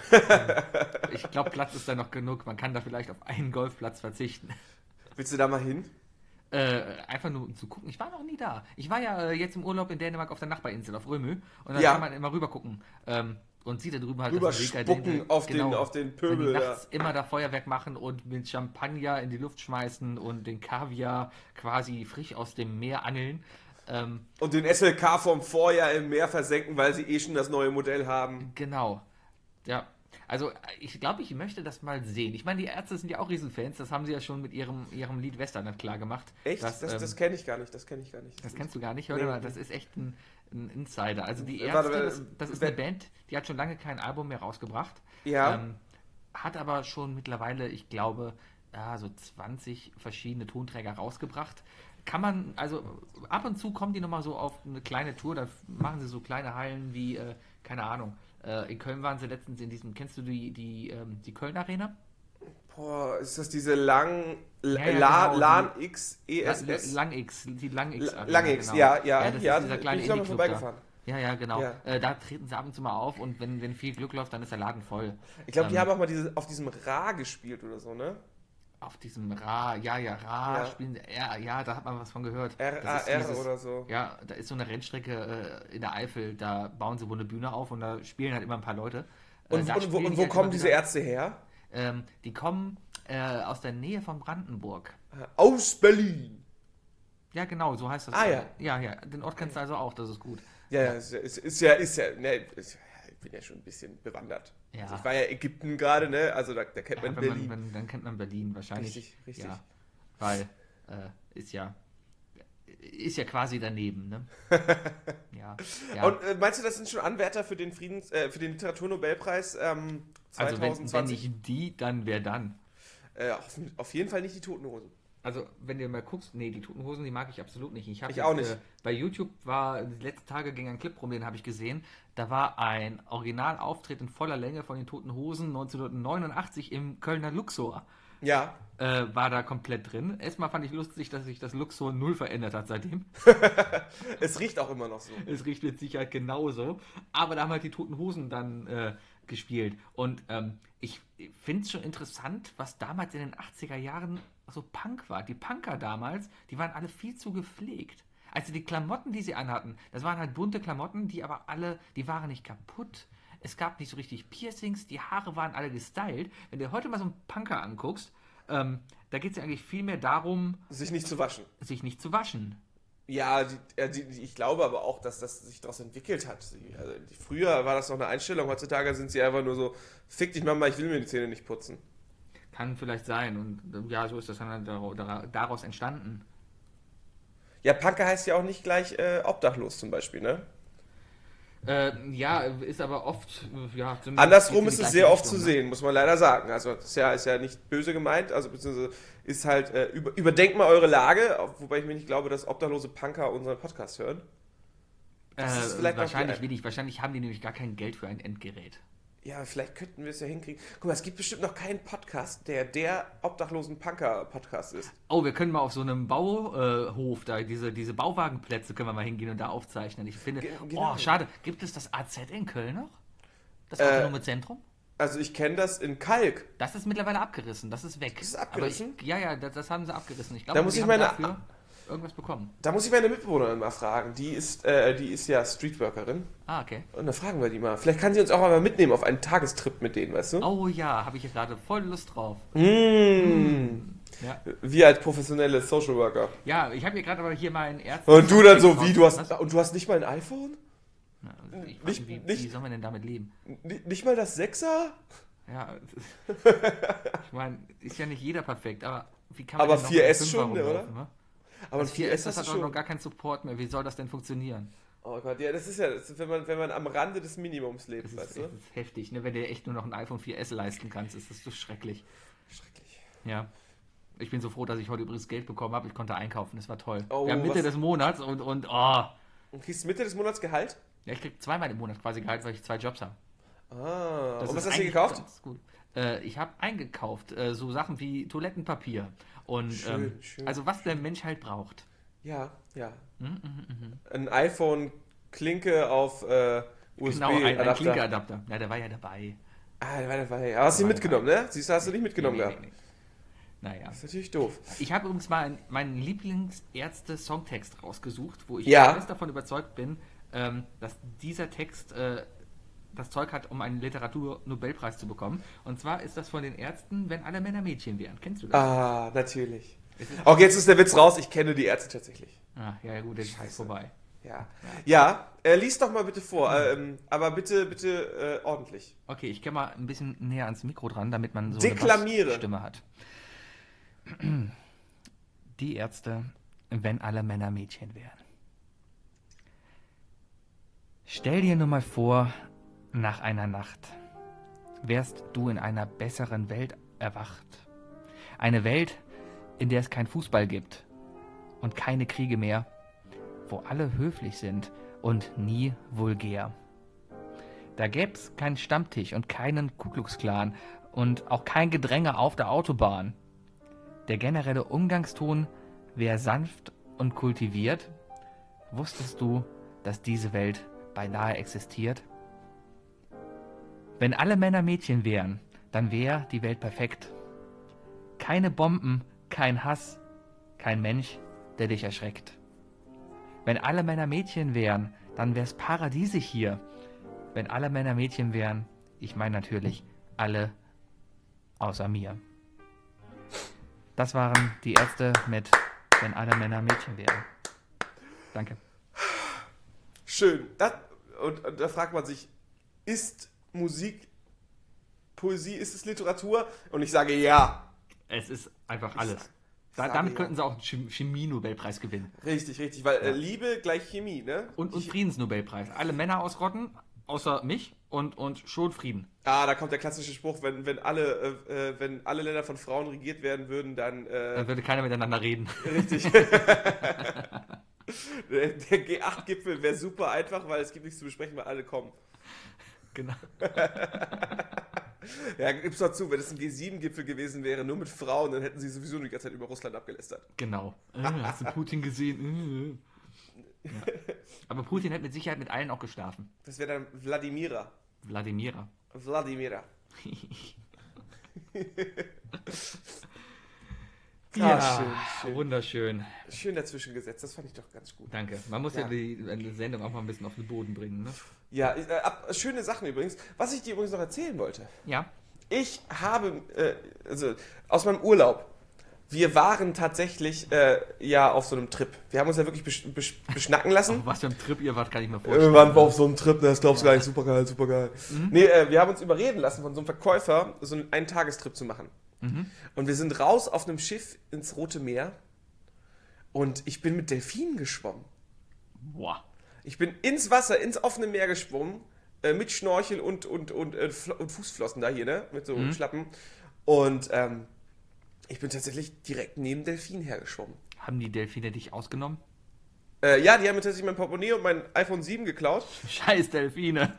ich glaube, Platz ist da noch genug. Man kann da vielleicht auf einen Golfplatz verzichten. Willst du da mal hin? Äh, einfach nur um zu gucken. Ich war noch nie da. Ich war ja äh, jetzt im Urlaub in Dänemark auf der Nachbarinsel, auf Römö. Und da Ja. kann man immer rüber gucken. Ähm, und sieht da drüben halt Rüber das spucken Dekadente- auf den- genau, auf den wenn Pöbel, die ja. nachts immer da Feuerwerk machen und mit Champagner in die Luft schmeißen und den Kaviar quasi frisch aus dem Meer angeln. Ähm, Und den S L K vom Vorjahr im Meer versenken, weil sie eh schon das neue Modell haben. Genau. Ja. Also ich glaube, ich möchte das mal sehen. Ich meine, die Ärzte sind ja auch Riesenfans. Das haben sie ja schon mit ihrem, ihrem Lied Western klar gemacht. Echt? Das, das ähm, das kenne ich gar nicht, das kenne ich gar nicht. Das kennst du gar nicht, oder? Nee. Das ist echt ein, ein Insider. Also die Warte, Ärzte, warte, das, das ist wer- eine Band, die hat schon lange kein Album mehr rausgebracht. Ja. Ähm, hat aber schon mittlerweile, ich glaube, ja, so zwanzig verschiedene Tonträger rausgebracht. Kann man, also ab und zu kommen die nochmal so auf eine kleine Tour, da machen sie so kleine Hallen wie, äh, keine Ahnung, äh, in Köln waren sie letztens in diesem, kennst du die, die, ähm, die Köln Arena? Boah, ist das diese lang... Ja, ja, La, genau, LAN die- X E S S? Lang X, die Lang X La- Arena, Lang X, genau. ja, ja, das ja, ist dieser kleine bin ich noch mal Indie-Club da. vorbeigefahren. Ja, ja, genau. Ja. Äh, da treten sie ab und zu mal auf und wenn, wenn viel Glück läuft, dann ist der Laden voll. Ich glaube, die Ähm, haben auch mal diese, auf diesem Ra gespielt oder so, ne? Auf diesem Ra, ja, ja, Ra Ja. spielen sie, ja, ja, da hat man was von gehört. R A Das ist R dieses- oder so. Ja, da ist so eine Rennstrecke äh, in der Eifel, da bauen sie wohl eine Bühne auf und da spielen halt immer ein paar Leute. Äh, Und, da und, wo, spielen und die wo halt kommen immer diese wieder- Ärzte her? Ähm, die kommen äh, aus der Nähe von Brandenburg. Aus Berlin. Ja, genau, so heißt das. Ah, ja. Ja, ja, den Ort kennst du also auch, das ist gut. Ja, ja, ist, ja- ist, ist ja, ist ja, ne, ist, ich bin ja schon ein bisschen bewandert. Ja. Also ich war ja Ägypten gerade, ne? Also da, da kennt Ja, man wenn Berlin. Man, wenn, dann kennt man Berlin wahrscheinlich. Richtig, richtig. Ja, weil äh, ist ja ist ja quasi daneben, ne? ja, ja. Und äh, meinst du, das sind schon Anwärter für den Friedens, äh, für den Literaturnobelpreis ähm, also wenn, wenn zweitausendzwanzig? nicht die, dann wer dann? äh, auf, auf jeden Fall nicht die Toten Hosen. Also, wenn du mal guckst, nee, die Toten Hosen, die mag ich absolut nicht. Ich, hab Ich jetzt, auch nicht. Äh, bei YouTube war, die letzten Tage ging ein Clip rum, den habe ich gesehen. Da war ein Originalauftritt in voller Länge von den Toten Hosen neunzehnhundertneunundachtzig im Kölner Luxor. Ja. Äh, war da komplett drin. Erstmal fand ich lustig, dass sich das Luxor null verändert hat seitdem. Es riecht auch immer noch so. Es riecht mit Sicherheit genauso. Aber da haben halt die Toten Hosen dann äh, gespielt. Und ähm, ich finde es schon interessant, was damals in den achtziger Jahren so Punk war. Die Punker damals, die waren alle viel zu gepflegt. Also die Klamotten, die sie anhatten, das waren halt bunte Klamotten, die aber alle, die waren nicht kaputt. Es gab nicht so richtig Piercings, die Haare waren alle gestylt. Wenn du dir heute mal so einen Punker anguckst, Ähm, da geht es ja eigentlich viel mehr darum, Sich nicht zu waschen. sich nicht zu waschen. Ja, die, äh, die, die, ich glaube aber auch, dass das sich daraus entwickelt hat. Sie, also, die, früher war das noch eine Einstellung, heutzutage sind sie einfach nur so, fick dich Mama, ich will mir die Zähne nicht putzen. Kann vielleicht sein. Und ja, so ist das dann daraus entstanden. Ja, Punker heißt ja auch nicht gleich äh, obdachlos zum Beispiel, ne? Äh, ja, ist aber oft, äh, ja, zumindest Andersrum geht's ist in die es gleiche sehr oft Richtung, zu ne? sehen, muss man leider sagen. Also das ist ja, ist ja nicht böse gemeint, also beziehungsweise ist halt, äh, über, überdenkt mal eure Lage, wobei ich mir nicht glaube, dass obdachlose Punker unseren Podcast hören. Das Äh, ist vielleicht auch wahrscheinlich die- wenig. Wahrscheinlich haben die nämlich gar kein Geld für ein Endgerät. Ja, vielleicht könnten wir es ja hinkriegen. Guck mal, es gibt bestimmt noch keinen Podcast, der der obdachlosen Punker-Podcast ist. Oh, wir können mal auf so einem Bauhof, da diese, diese Bauwagenplätze können wir mal hingehen und da aufzeichnen. Ich finde, Ge- genau. oh, schade. Gibt es das A Z in Köln noch? Das Äh, Autonome Zentrum? Also ich kenne das in Kalk. Das ist mittlerweile abgerissen. Das ist weg. Das ist abgerissen? Aber ich, ja, ja, das, das haben sie abgerissen. Ich Da glaube, muss die ich haben meine- dafür irgendwas bekommen. Da muss ich meine Mitbewohnerin mal fragen. Die ist, äh, die ist ja Streetworkerin. Ah, okay. Und da fragen wir die mal. Vielleicht kann sie uns auch einmal mitnehmen auf einen Tagestrip mit denen, weißt du? Oh ja, habe ich jetzt gerade voll Lust drauf. Mmh. Ja, Wir als professionelle Social Worker. ja ich habe hier gerade aber hier meinen Ärzte. Und du dann so, wie, du hast, Was? und du hast nicht mal ein iPhone? Ja, ich nicht- weiß, wie, nicht- wie soll man denn damit leben? N- Nicht mal das Sechser? Ja, ich meine, ist ja nicht jeder perfekt, aber wie kann man Aber denn noch vier mit S einem schon, Fünfer oder? rumlaufen, ne? Aber Das ein vier S, das hast hat du auch noch schon. gar keinen Support mehr. Wie soll das denn funktionieren? Oh Gott, ja, das ist ja, das ist, wenn, man, wenn man am Rande des Minimums lebt, Das ist, weißt das du? ist heftig, ne? Wenn du dir echt nur noch ein iPhone vier S leisten kannst, ist das so schrecklich. Schrecklich. Ja. Ich bin so froh, dass ich heute übrigens Geld bekommen habe. Ich konnte einkaufen, das war toll. Oh, Wir haben Mitte was- des Monats und, und oh. Und kriegst du Mitte des Monats Gehalt? Ja, ich krieg zweimal im Monat quasi Gehalt, weil ich zwei Jobs habe. Ah, Das und was ist hast du eigentlich gekauft? ganz gut. Äh, ich habe eingekauft, äh, so Sachen wie Toilettenpapier. Und Schön, ähm, schön. also was der Mensch halt braucht. Ja, ja. Hm, Ein iPhone, Klinke auf äh, U S Genau, ein, ein B-Adapter. Klinkeadapter. Ja, der war ja dabei. Ah, der war dabei. Aber hast du ihn war mitgenommen, ne? Siehst du, hast du nicht mitgenommen Nee, nee, gehabt. nee, nee. Naja. Das ist natürlich doof. Ich habe übrigens mal einen- meinen Lieblingsärzte-Songtext rausgesucht, wo ich Ja. fest davon überzeugt bin, ähm, dass dieser Text äh, das Zeug hat, um einen Literatur-Nobelpreis zu bekommen. Und zwar ist das von den Ärzten, wenn alle Männer Mädchen wären. Kennst du das? Ah, natürlich. Auch jetzt ist der Witz raus, ich kenne die Ärzte tatsächlich. Ah, ja, ja, gut, der ist halt vorbei. Ja. Ja, äh, lies doch mal bitte vor, ähm, aber bitte, bitte äh, ordentlich. Okay, ich gehe mal ein bisschen näher ans Mikro dran, damit man so Deklamiere. eine Stimme hat. Die Ärzte, wenn alle Männer Mädchen wären. Stell dir nur mal vor, nach einer Nacht wärst du in einer besseren Welt erwacht. Eine Welt, in der es kein Fußball gibt und keine Kriege mehr, wo alle höflich sind und nie vulgär. Da gäb's keinen Stammtisch und keinen Ku Klux Klan und auch kein Gedränge auf der Autobahn. Der generelle Umgangston wäre sanft und kultiviert. Wusstest du, dass diese Welt beinahe existiert? Wenn alle Männer Mädchen wären, dann wäre die Welt perfekt. Keine Bomben, kein Hass, kein Mensch, der dich erschreckt. Wenn alle Männer Mädchen wären, dann wär's paradiesig hier. Wenn alle Männer Mädchen wären, ich meine natürlich alle außer mir. Das waren die Ärzte mit Wenn alle Männer Mädchen wären. Danke. Schön. Das, und, und da fragt man sich, ist Musik Poesie, ist es Literatur? Und ich sage ja. Es ist einfach alles. Da, sage damit ja. könnten sie auch einen Chem- Chemie-Nobelpreis gewinnen. Richtig, richtig, weil äh, Liebe gleich Chemie, ne? Und, und Friedensnobelpreis. Alle Männer ausrotten, außer mich, und, und schon Frieden. Ah, da kommt der klassische Spruch, wenn, wenn, alle, äh, äh, wenn alle Länder von Frauen regiert werden würden, dann äh, Dann würde keiner miteinander reden. richtig. der der G acht Gipfel wäre super einfach, weil es gibt nichts zu besprechen, weil alle kommen. Genau. Ja, gib's doch zu, wenn es ein G sieben Gipfel gewesen wäre, nur mit Frauen, dann hätten sie sowieso die ganze Zeit über Russland abgelästert. Genau. Äh, hast du Putin gesehen? Äh. Ja. Aber Putin hat mit Sicherheit mit allen auch geschlafen. Das wäre dann Wladimira. Wladimira. Wladimira. Ja, Ah, schön, schön. wunderschön. Schön dazwischen gesetzt, das fand ich doch ganz gut. Danke. Man muss ja, Ja. die eine Sendung auch mal ein bisschen auf den Boden bringen, ne? Ja, äh, ab, schöne Sachen übrigens. Was ich dir übrigens noch erzählen wollte. Ja. Ich habe, äh, also aus meinem Urlaub, wir waren tatsächlich äh, ja auf so einem Trip. Wir haben uns ja wirklich besch besch beschnacken lassen. Oh, was für ein Trip ihr wart, kann ich mir Äh, vorstellen. Wir waren auf so einem Trip, ne, das glaubst du Ja. gar nicht, super geil, super geil. Mhm. Nee, äh, wir haben uns überreden lassen von so einem Verkäufer, so einen Eintagestrip zu machen. Mhm. Und wir sind raus auf einem Schiff ins Rote Meer und ich bin mit Delfinen geschwommen. Boah. Ich bin ins Wasser, ins offene Meer geschwommen, äh, mit Schnorchel und, und, und, äh, Fl- und Fußflossen da hier, ne? Mit so Mhm. Schlappen. Und ähm, ich bin tatsächlich direkt neben Delfinen hergeschwommen. Haben die Delfine dich ausgenommen? Äh, ja, die haben mir tatsächlich mein Portemonnaie und mein iPhone sieben geklaut. Scheiß Delfine.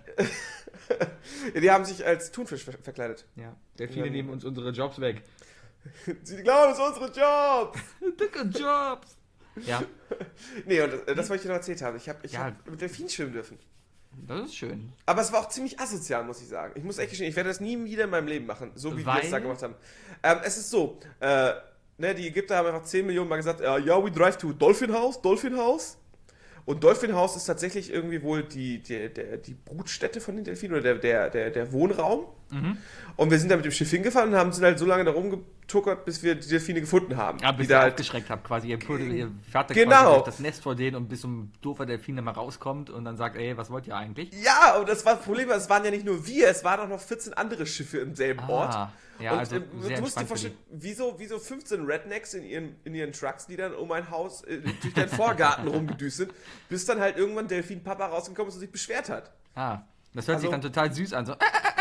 Die haben sich als Thunfisch ver verkleidet. Ja, Delfine Ja. nehmen uns unsere Jobs weg. Sie glauben, es ist unsere Jobs! Dicke Jobs. Ja, Nee, und das, das wollte ich dir noch erzählt haben. Ich habe ich Ja. hab mit Delfinen schwimmen dürfen. das ist schön. Aber es war auch ziemlich asozial, muss ich sagen. Ich muss echt gestehen, ich werde das nie wieder in meinem Leben machen, so wie wir Weil? es da gemacht haben. Ähm, es ist so, äh, ne, die Ägypter haben einfach zehn Millionen Mal gesagt, ja, yeah, we drive to Dolphin House, Dolphin House. Und Dolphin House ist tatsächlich irgendwie wohl die, die, der, die Brutstätte von den Delfinen oder der, der, der, der Wohnraum. Mhm. Und wir sind da mit dem Schiff hingefahren und haben sind halt so lange da rumgetuckert, bis wir die Delfine gefunden haben. Ja, bis die ihr da halt, aufgeschreckt habt, quasi. Ihr, ihr fährt da Genau. quasi durch das Nest vor denen und bis so ein doofer Delfin dann mal rauskommt und dann sagt, ey, was wollt ihr eigentlich? ja, und das war das Problem, es waren ja nicht nur wir, es waren auch noch vierzehn andere Schiffe im selben Ort. Ah, ja, und also äh, sehr du musst dir entspannt für vorstellen, wieso, wieso fünfzehn Rednecks in ihren, in ihren Trucks, die dann um ein Haus äh, durch deinen Vorgarten rumgedüst sind, bis dann halt irgendwann Delfin Papa rausgekommen ist und sich beschwert hat. Ah, das hört sich Also- dann total süß an. So.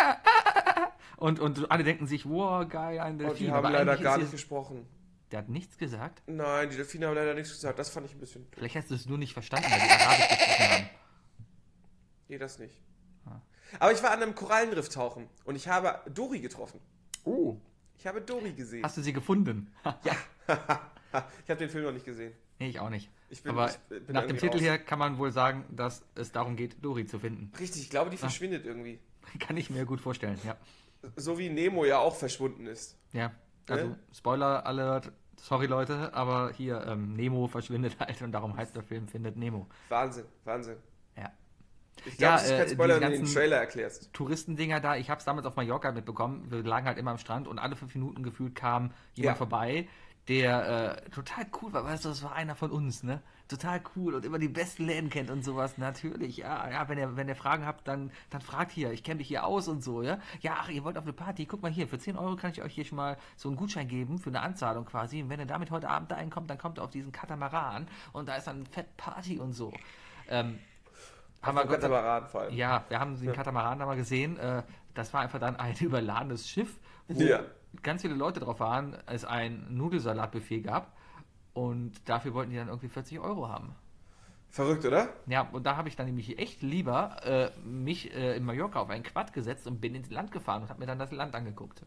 Und, und alle denken sich, wow, geil, ein Und Delfin. die haben Aber leider eigentlich gar ist nicht es- gesprochen. Der hat nichts gesagt. Nein, die Delfine haben leider nichts gesagt. Das fand ich ein bisschen. Vielleicht hast du es nur nicht verstanden, weil die Arabisch gesprochen haben. Nee, das nicht. Ah. Aber ich war an einem Korallenriff tauchen und ich habe Dori getroffen. Oh. Ich habe Dori gesehen. Hast du sie gefunden? Ja. Ich habe den Film noch nicht gesehen. Nee, ich auch nicht. Ich bin- Aber ich bin nach dem irgendwie Titel raus. her kann man wohl sagen, dass es darum geht, Dory zu finden. Richtig, ich glaube, die verschwindet irgendwie. Kann ich mir gut vorstellen, ja. So wie Nemo ja auch verschwunden ist. Ja, also Ne? Spoiler Alert, sorry Leute, aber hier, ähm, Nemo verschwindet halt und darum heißt der Film Findet Nemo. Wahnsinn, Wahnsinn. Ja. Ich glaube, Ja, das ist kein äh, Spoiler, diese wenn du den ganzen- Trailer erklärst. Touristendinger da, ich habe es damals auf Mallorca mitbekommen, wir lagen halt immer am Strand und alle fünf Minuten gefühlt kam jemand Ja. vorbei, der äh, total cool war, weißt du, das war einer von uns, ne? Total cool und immer die besten Läden kennt und sowas, natürlich, ja, ja, wenn ihr, wenn ihr Fragen habt, dann, dann fragt hier, ich kenne mich hier aus und so, ja? Ja, ach, ihr wollt auf eine Party, guck mal hier, für zehn Euro kann ich euch hier schon mal so einen Gutschein geben für eine Anzahlung quasi und wenn ihr damit heute Abend da einkommt, dann kommt ihr auf diesen Katamaran und da ist dann fett Party und so. Ähm, haben wir Gott sei Katamaran vor allem. ja, wir haben den Katamaran da mal gesehen. Äh, das war einfach dann ein überladenes Schiff, wo Ja. ganz viele Leute drauf waren, es ein Nudelsalatbuffet gab. Und dafür wollten die dann irgendwie vierzig Euro haben. Verrückt, oder? Ja, und da habe ich dann nämlich echt lieber äh, mich äh, in Mallorca auf einen Quad gesetzt und bin ins Land gefahren und habe mir dann das Land angeguckt.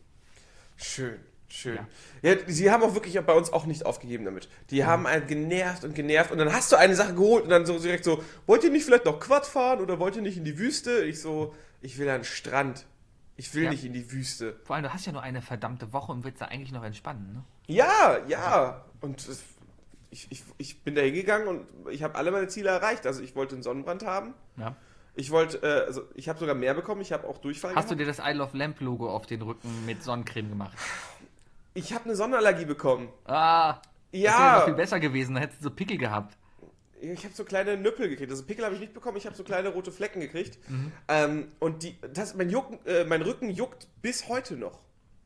Schön, schön. Ja. Ja. sie haben auch wirklich bei uns auch nicht aufgegeben damit. Die haben einen genervt und genervt und dann hast du eine Sache geholt und dann so direkt so, wollt ihr nicht vielleicht noch Quad fahren oder wollt ihr nicht in die Wüste? Ich so, ich will an den Strand. Ich will Ja. nicht in die Wüste. Vor allem, du hast ja nur eine verdammte Woche und willst da eigentlich noch entspannen, ne? Ja, ja. Und es- ich, ich, ich bin da hingegangen und ich habe alle meine Ziele erreicht. Also ich wollte einen Sonnenbrand haben. Ja. Ich wollte, äh, also ich habe sogar mehr bekommen. Ich habe auch Durchfall Hast du gehabt. dir das I Love Lamp Logo auf den Rücken mit Sonnencreme gemacht? Ich habe eine Sonnenallergie bekommen. Ah, das wäre Ja. noch viel besser gewesen, dann hättest du so Pickel gehabt. Ich habe so kleine Nüppel gekriegt. Also Pickel habe ich nicht bekommen, ich habe so kleine rote Flecken gekriegt. Mhm. Ähm, und die, das, mein, Jucken, äh, mein Rücken juckt bis heute noch.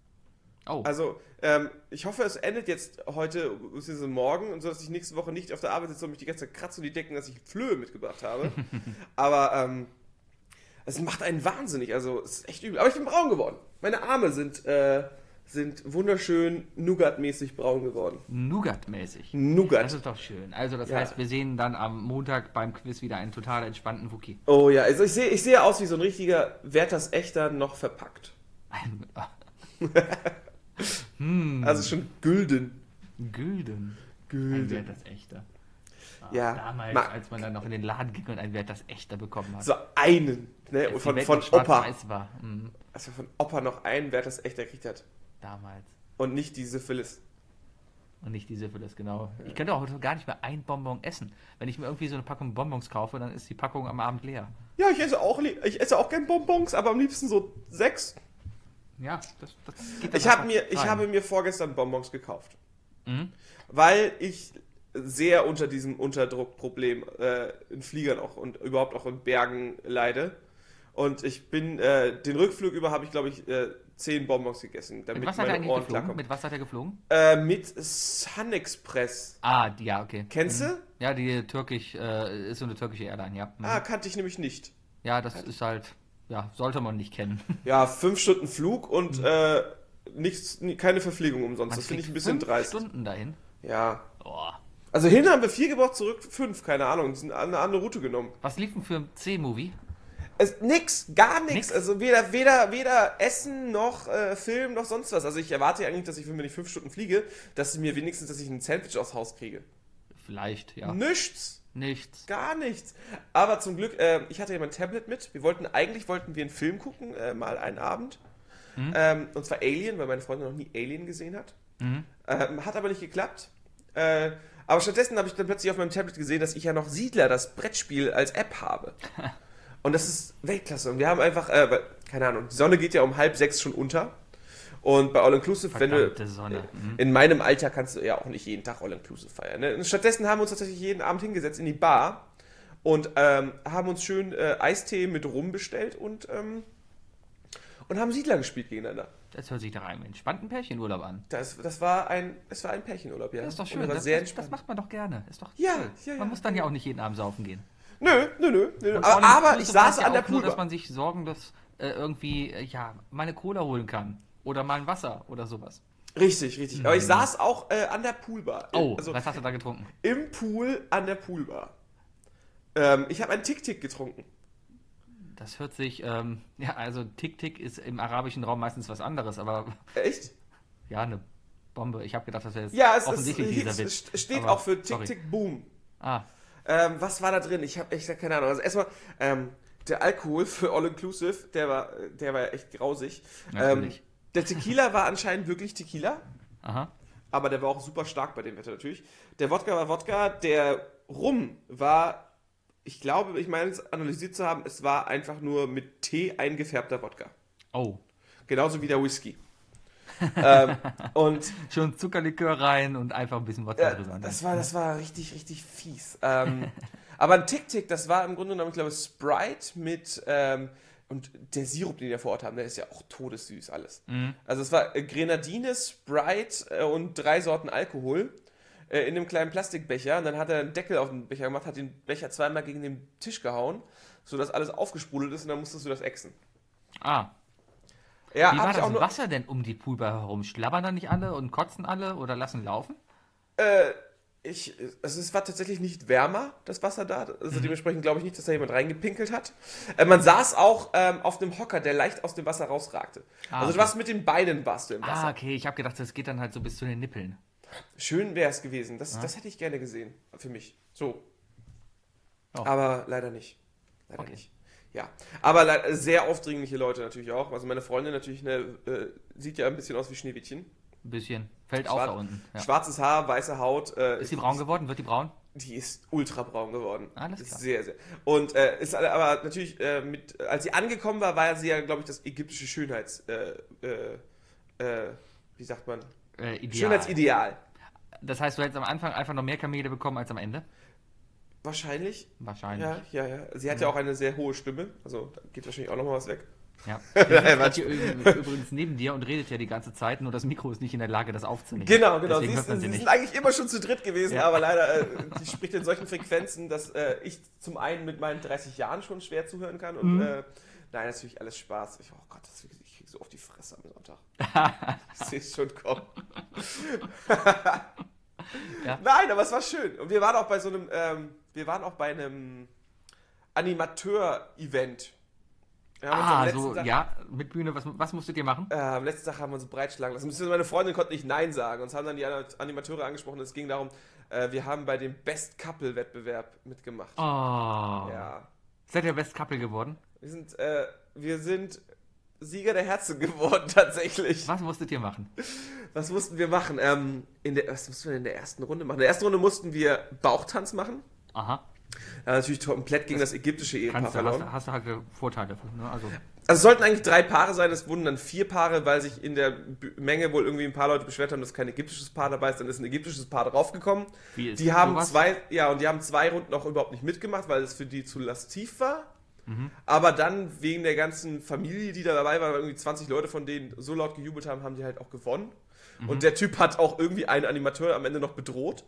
Oh, Also ähm, ich hoffe, es endet jetzt heute bzw. morgen und so, dass ich nächste Woche nicht auf der Arbeit sitze und mich die ganze Zeit kratze und die denken, dass ich Flöhe mitgebracht habe. Aber ähm, es macht einen wahnsinnig. Also es ist echt übel. Aber ich bin braun geworden. Meine Arme sind, äh, sind wunderschön Nougat-mäßig braun geworden. Nougat-mäßig. Nougat. Das ist doch schön. Also das Ja. heißt, wir sehen dann am Montag beim Quiz wieder einen total entspannten Wookie. Oh ja, also ich sehe ich sehe aus wie so ein richtiger Werthers Echter noch verpackt. Ein Also schon gülden. Gülden. Ein Gülden. Wert das Echter. Ah, Ja, Damals, ma- als man dann noch in den Laden ging und ein Wert das Echter bekommen hat. So einen, ne? Als die Von, Welt von noch Opa. schwarz-weiß war. Mhm. Als er von Opa noch einen Werthers Echter gekriegt hat. Damals. Und nicht die Syphilis. Und nicht die Syphilis, genau. Ich könnte auch heute gar nicht mehr ein Bonbon essen. Wenn ich mir irgendwie so eine Packung Bonbons kaufe, dann ist die Packung am Abend leer. Ja, ich esse auch, li- ich esse auch gern Bonbons, aber am liebsten so sechs. Ja, das, das geht dann Ich, hab einfach mir, ich rein. habe mir vorgestern Bonbons gekauft. Mhm. Weil ich sehr unter diesem Unterdruckproblem äh, in Fliegern auch und überhaupt auch in Bergen leide. Und ich bin, äh, den Rückflug über habe ich, glaube ich, äh, zehn Bonbons gegessen, damit Mit was hat er meine eigentlich Ohren geflogen? klarkommen. Mit was hat er geflogen? Äh, mit Sun Express. Ah, die, ja, okay. Kennst du? Ja, die türkisch, äh, ist so eine türkische Airline, ja. Mhm. Ah, kannte ich nämlich nicht. Ja, das ist halt, ja, sollte man nicht kennen. Ja, fünf Stunden Flug und äh, nichts, keine Verpflegung umsonst. Man Das finde ich ein fliegt bisschen fünf dreist. Stunden dahin. Ja. Oh. Also hin haben wir vier gebraucht, zurück fünf, keine Ahnung. Die sind eine andere Route genommen. Was lief denn für ein C-Movie? Es, nix, gar nichts. Nix? Also weder, weder, weder Essen noch äh, Film noch sonst was. Also ich erwarte ja eigentlich, dass ich, wenn ich fünf Stunden fliege, dass ich mir wenigstens, dass ich ein Sandwich aufs Haus kriege. Vielleicht, ja. Nichts. Nichts. Gar nichts. Aber zum Glück, äh, ich hatte ja mein Tablet mit. Wir wollten, eigentlich wollten wir einen Film gucken, äh, mal einen Abend. Mhm. Ähm, und zwar Alien, weil meine Freundin noch nie Alien gesehen hat. Mhm. Ähm, hat aber nicht geklappt. Äh, aber stattdessen habe ich dann plötzlich auf meinem Tablet gesehen, dass ich ja noch Siedler, das Brettspiel, als App habe. Und das ist Weltklasse. Und wir haben einfach, äh, weil, keine Ahnung, die Sonne geht ja um halb sechs schon unter. Und bei All Inclusive, wenn du, Verdammte Sonne. Mhm. in meinem Alter kannst du ja auch nicht jeden Tag All Inclusive feiern. Ne? Und stattdessen haben wir uns tatsächlich jeden Abend hingesetzt in die Bar und ähm, haben uns schön äh, Eistee mit Rum bestellt und, ähm, und haben Siedler gespielt gegeneinander. Das hört sich nach einem entspannten Pärchenurlaub an. Das, das war ein, es war ein Pärchenurlaub, ja. Das ist doch Und schön. das war Das, sehr das, das entspannt. macht man doch gerne. Ist doch Ja, toll. ja, ja. Man muss dann ja auch nicht jeden Abend saufen gehen. Nö, nö, nö. nö. Und Aber, All aber ich Inclusive saß heißt ja an der auch nur, dass Poolbar. man sich sorgenlos äh, irgendwie, äh, ja, mal eine Cola holen kann. Oder mal ein Wasser oder sowas. Richtig, richtig. Aber ich saß auch äh, an der Poolbar. Oh, Also was hast du da getrunken? im Pool an der Poolbar. Ähm, ich habe einen Tick-Tick getrunken. Das hört sich, ähm, ja, also Tick-Tick ist im arabischen Raum meistens was anderes, aber Echt? ja, eine Bombe. Ich habe gedacht, das wäre jetzt Ja, es, ist, offensichtlich dieser es, Witz. es steht Aber, auch für sorry. Tick-Tick-Boom. Ah, Ähm, was war da drin? Ich habe echt keine Ahnung. Also erstmal, ähm, der Alkohol für All-Inclusive, der war, der war echt grausig. Ähm, Natürlich. der Tequila war anscheinend wirklich Tequila, aha. aber der war auch super stark bei dem Wetter natürlich. Der Wodka war Wodka, der Rum war, ich glaube, ich meine es analysiert zu haben, es war einfach nur mit Tee eingefärbter Wodka. Oh, Genauso wie der Whisky. ähm, und schon Zuckerlikör rein und einfach ein bisschen Wodka Ja, drüber. das war, das war richtig, richtig fies. Ähm, aber ein Tick-Tick, das war im Grunde genommen, ich glaube, Sprite mit, ähm, und der Sirup, den die da vor Ort haben, der ist ja auch todessüß alles. Mhm. Also es war äh, Grenadine, Sprite äh, und drei Sorten Alkohol äh, in einem kleinen Plastikbecher. Und dann hat er einen Deckel auf den Becher gemacht, hat den Becher zweimal gegen den Tisch gehauen, sodass alles aufgesprudelt ist und dann musstest du das exen. Ah, Ja, wie hab war ich das auch nur, Wasser denn um die Poolbar herum? Schlabbern da nicht alle und kotzen alle oder lassen laufen? Äh, ich, also es war tatsächlich nicht wärmer, das Wasser da. Also dementsprechend glaube ich nicht, dass da jemand reingepinkelt hat. Äh, man saß auch ähm, auf einem Hocker, der leicht aus dem Wasser rausragte. Ah, also du okay. warst mit den Beinen warst du im Ah, Wasser. okay, ich habe gedacht, das geht dann halt so bis zu den Nippeln. Schön wäre es gewesen. Das, das hätte ich gerne gesehen. Für mich. So. Oh. Aber leider nicht. Leider Okay. nicht. Ja. Aber le- sehr aufdringliche Leute natürlich auch. Also meine Freundin natürlich eine, äh, sieht ja ein bisschen aus wie Schneewittchen. Ein bisschen. Fällt auf da unten. Ja. Schwarzes Haar, weiße Haut. Äh, Ist die braun geworden? Wird die braun? Die ist ultra braun geworden. Alles klar. Sehr, sehr. Und äh, ist alle- aber natürlich, äh, mit, als sie angekommen war, war sie ja, glaube ich, das ägyptische Schönheits... Äh, äh, äh, wie sagt man? Äh, ideal. Schönheitsideal. Das heißt, du hättest am Anfang einfach noch mehr Kamele bekommen als am Ende? Wahrscheinlich. Wahrscheinlich. Ja, ja, ja. Sie hat ja auch eine sehr hohe Stimme. Also da geht wahrscheinlich auch nochmal was weg. Ja. Nein, Der sitzt Quatsch. hier üb- übrigens neben dir und redet ja die ganze Zeit, nur das Mikro ist nicht in der Lage, das aufzunehmen. Genau, genau. Deswegen Sie, hört ist, man sie sie sind nicht. eigentlich immer schon zu dritt gewesen, Ja. aber leider, äh, die spricht in solchen Frequenzen, dass äh, ich zum einen mit meinen dreißig Jahren schon schwer zuhören kann und Mhm. äh, nein, natürlich alles Spaß. Ich, oh Gott, das, ich krieg so auf die Fresse am Sonntag. Ich sehe es schon kommen. Ja. Nein, aber es war schön. Und wir waren auch bei so einem, ähm, wir waren auch bei einem Animateur-Event. Wir haben uns am Ah, letzten so, Tag- ja, mit Bühne, was, was musstet ihr machen? Äh, am letzten Tag haben wir uns breitschlagen lassen. Beziehungsweise meine Freundin konnte nicht Nein sagen. Uns haben dann die Animateure angesprochen. Es ging darum, äh, wir haben bei dem Best Couple-Wettbewerb mitgemacht. Oh. Ja. Seid ihr Best Couple geworden? Wir sind, äh, wir sind Sieger der Herzen geworden, tatsächlich. Was musstet ihr machen? Was mussten wir machen? Ähm, in der, was mussten wir in der ersten Runde machen? In der ersten Runde mussten wir Bauchtanz machen. Aha. Ja, natürlich komplett gegen das ägyptische Ehepaar Kannst du, hast, verloren. hast du halt Vorteile. Ne? Also, Also es sollten eigentlich drei Paare sein, es wurden dann vier Paare, weil sich in der B- Menge wohl irgendwie ein paar Leute beschwert haben, dass kein ägyptisches Paar dabei ist. Dann ist ein ägyptisches Paar draufgekommen. Wie ist Die haben sowas? zwei, ja, und die haben zwei Runden auch überhaupt nicht mitgemacht, weil es für die zu lastiv war. Mhm. Aber dann wegen der ganzen Familie, die da dabei war, weil irgendwie zwanzig Leute von denen so laut gejubelt haben, haben die halt auch gewonnen. Mhm. Und der Typ hat auch irgendwie einen Animateur am Ende noch bedroht.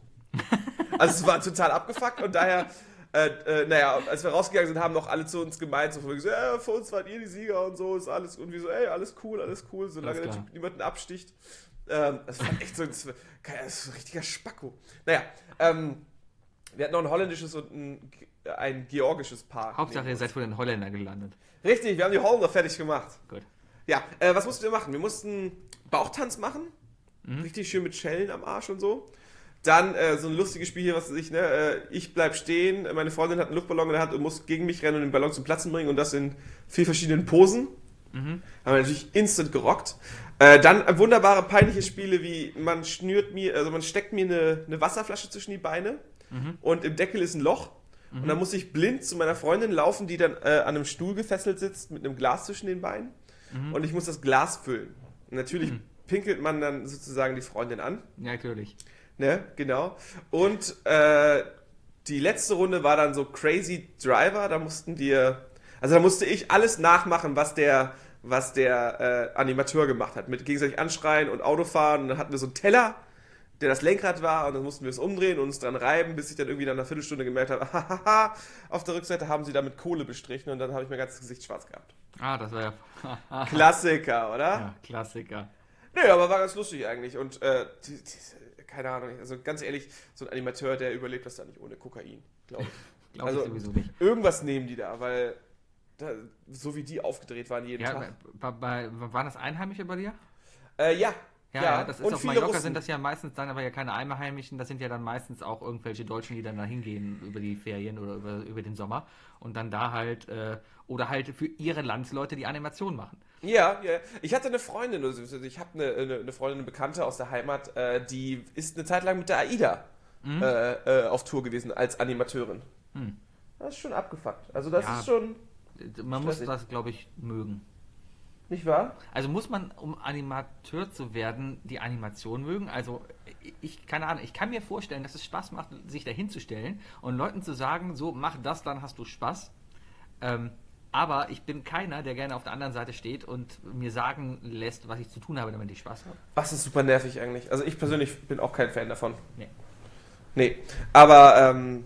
Also es war total abgefuckt und daher, äh, äh, naja, als wir rausgegangen sind, haben noch alle zu uns gemeint, so von wegen so, ja, für uns wart ihr die Sieger und so, ist alles, und wir so, ey, alles cool, alles cool, solange Alles der klar. Typ niemanden absticht. Ähm, das war echt so, das war, das ist so ein richtiger Spacko. Naja, ähm, wir hatten noch ein holländisches und ein, ein georgisches Paar. Hauptsache, neben ihr uns. seid vor den Holländern gelandet. Richtig, wir haben die Holländer fertig gemacht. Gut. Ja, äh, was mussten wir machen? Wir mussten Bauchtanz machen. Mhm. Richtig schön mit Schellen am Arsch und so. Dann äh, so ein lustiges Spiel hier, was weiß ich, ne? Äh, ich bleib stehen, meine Freundin hat einen Luftballon in der Hand und muss gegen mich rennen und den Ballon zum Platzen bringen und das in vier verschiedenen Posen. Mhm. Haben wir natürlich instant gerockt. Äh, dann äh, wunderbare, peinliche Spiele wie man schnürt mir, also man steckt mir eine, eine Wasserflasche zwischen die Beine Mhm. und im Deckel ist ein Loch. Und dann muss ich blind zu meiner Freundin laufen, die dann äh, an einem Stuhl gefesselt sitzt mit einem Glas zwischen den Beinen. Mhm. Und ich muss das Glas füllen. Und natürlich Mhm. pinkelt man dann sozusagen die Freundin an. Ja, natürlich. Ne, genau. Und äh, die letzte Runde war dann so Crazy Driver. Da mussten wir, also da musste ich alles nachmachen, was der, was der äh, Animateur gemacht hat. Mit gegenseitig anschreien und Autofahren. Und dann hatten wir so einen Teller, der das Lenkrad war. Und dann mussten wir es umdrehen und uns dran reiben, bis ich dann irgendwie nach einer Viertelstunde gemerkt habe, hahaha, auf der Rückseite haben sie da mit Kohle bestrichen. Und dann habe ich mein ganzes Gesicht schwarz gehabt. Ah, das war ja. Klassiker, oder? Ja, Klassiker. Nö, aber war ganz lustig eigentlich. Und äh, die, die, keine Ahnung, also ganz ehrlich, so ein Animateur, der überlebt das da nicht ohne Kokain, glaube ich. Glaube Also, ich sowieso nicht. Irgendwas nehmen die da, weil da, so wie die aufgedreht waren jeden Ja, Tag. bei, bei, waren das Einheimische bei dir? Äh, ja. Ja, ja, das ist und auf viele Mallorca Russen. sind das ja meistens dann aber ja keine Einheimischen, das sind ja dann meistens auch irgendwelche Deutschen, die dann da hingehen über die Ferien oder über, über den Sommer und dann da halt, äh, oder halt für ihre Landsleute die Animation machen. Ja, ja. Ich hatte eine Freundin, also ich habe eine, eine, eine Freundin, eine Bekannte aus der Heimat, äh, die ist eine Zeit lang mit der AIDA Mhm. äh, äh, auf Tour gewesen als Animateurin. Hm. Das ist schon abgefuckt. Also das Ja. ist schon, Man muss Stressig. das, glaube ich, mögen. nicht wahr? Also muss man, um Animateur zu werden, die Animation mögen? Also ich, keine Ahnung, ich kann mir vorstellen, dass es Spaß macht, sich da hinzustellen und Leuten zu sagen, so, mach das, dann hast du Spaß. Ähm, aber ich bin keiner, der gerne auf der anderen Seite steht und mir sagen lässt, was ich zu tun habe, damit ich Spaß habe. Was ist super nervig eigentlich. Also ich persönlich bin auch kein Fan davon. Nee. Nee. Aber ähm,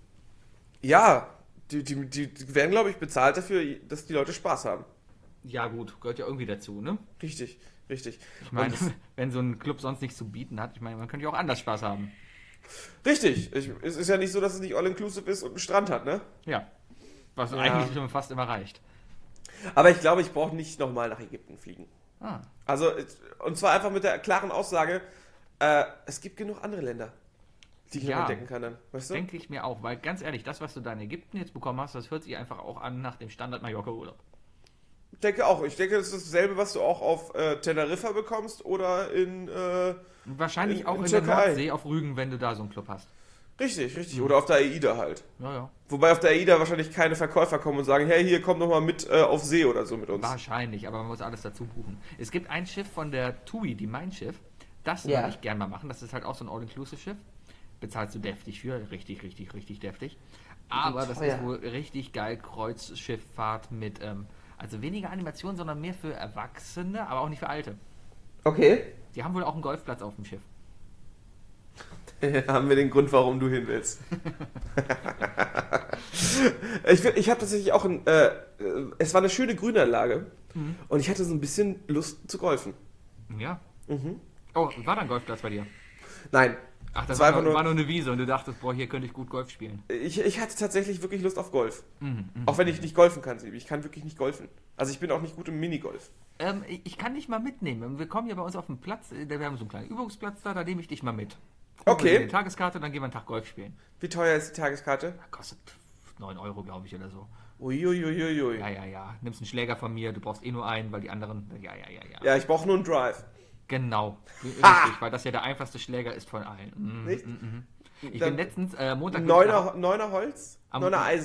ja, die, die, die die werden, glaube ich, bezahlt dafür, dass die Leute Spaß haben. Ja gut, gehört ja irgendwie dazu, ne? Richtig, richtig. Ich meine, Und- wenn so ein Club sonst nichts zu bieten hat, ich meine, man könnte ja auch anders Spaß haben. Richtig. Ich, es ist ja nicht so, dass es nicht all-inclusive ist und einen Strand hat, ne? Ja. Was Ja. eigentlich schon fast immer reicht. Aber ich glaube, ich brauche nicht nochmal nach Ägypten fliegen. Ah. Also, und zwar einfach mit der klaren Aussage, äh, es gibt genug andere Länder, die ich Ja. noch entdecken kann dann. Weißt du? Denke ich mir auch, weil ganz ehrlich, das, was du da in Ägypten jetzt bekommen hast, das hört sich einfach auch an nach dem Standard-Mallorca-Urlaub. Ich denke auch. Ich denke, das ist dasselbe, was du auch auf äh, Teneriffa bekommst oder in... Äh, Wahrscheinlich In- auch in in, der Türkei. Nordsee auf Rügen, wenn du da so einen Club hast. richtig, richtig. Oder auf der AIDA halt. Ja, ja. Wobei auf der AIDA wahrscheinlich keine Verkäufer kommen und sagen, hey, hier, komm doch mal mit äh, auf See oder so mit uns. Wahrscheinlich, aber man muss alles dazu buchen. Es gibt ein Schiff von der TUI, die Mein Schiff. Das Ja. würde ich gerne mal machen. Das ist halt auch so ein All-Inclusive-Schiff. Bezahlst du deftig für. Richtig, richtig, richtig deftig. Aber das teuer. ist wohl richtig geil. Kreuzschifffahrt mit, ähm, also weniger Animation, sondern mehr für Erwachsene, aber auch nicht für Alte. Okay. Die haben wohl auch einen Golfplatz auf dem Schiff. Haben wir den Grund, warum du hin willst. ich will- ich habe tatsächlich auch ein... Äh, äh, es war eine schöne Grünanlage Mhm. und ich hatte so ein bisschen Lust zu golfen. Ja. Mhm. Oh, war da ein Golfplatz bei dir? Nein. Ach, das Es war, war einfach nur, nur- war nur eine Wiese und du dachtest, boah, hier könnte ich gut Golf spielen. Ich, ich hatte tatsächlich wirklich Lust auf Golf. Mhm, mhm. Auch wenn ich nicht golfen kann, Sebi. Ich kann wirklich nicht golfen. Also ich bin auch nicht gut im Minigolf. Ähm, ich ich kann dich mal mitnehmen. Wir kommen hier bei uns auf den Platz, äh, wir haben so einen kleinen Übungsplatz da, da nehme ich dich mal mit. Gucken Okay. wir die Tageskarte, dann gehen wir einen Tag Golf spielen. Wie teuer ist die Tageskarte? Kostet neun Euro, glaube ich, oder so. Uiuiuiui. Ja, ja, ja. Nimmst einen Schläger von mir, du brauchst eh nur einen, weil die anderen. Ja, ja, ja, ja. Ja, ich brauche nur einen Drive. Genau. Richtig, weil das ja der einfachste Schläger ist von allen. Mhm, Nicht? mhm, mhm. Ich Dann bin letztens, äh, Montag. bin ich Neuner, nach- neuner Holz, Am- neuner Eisen.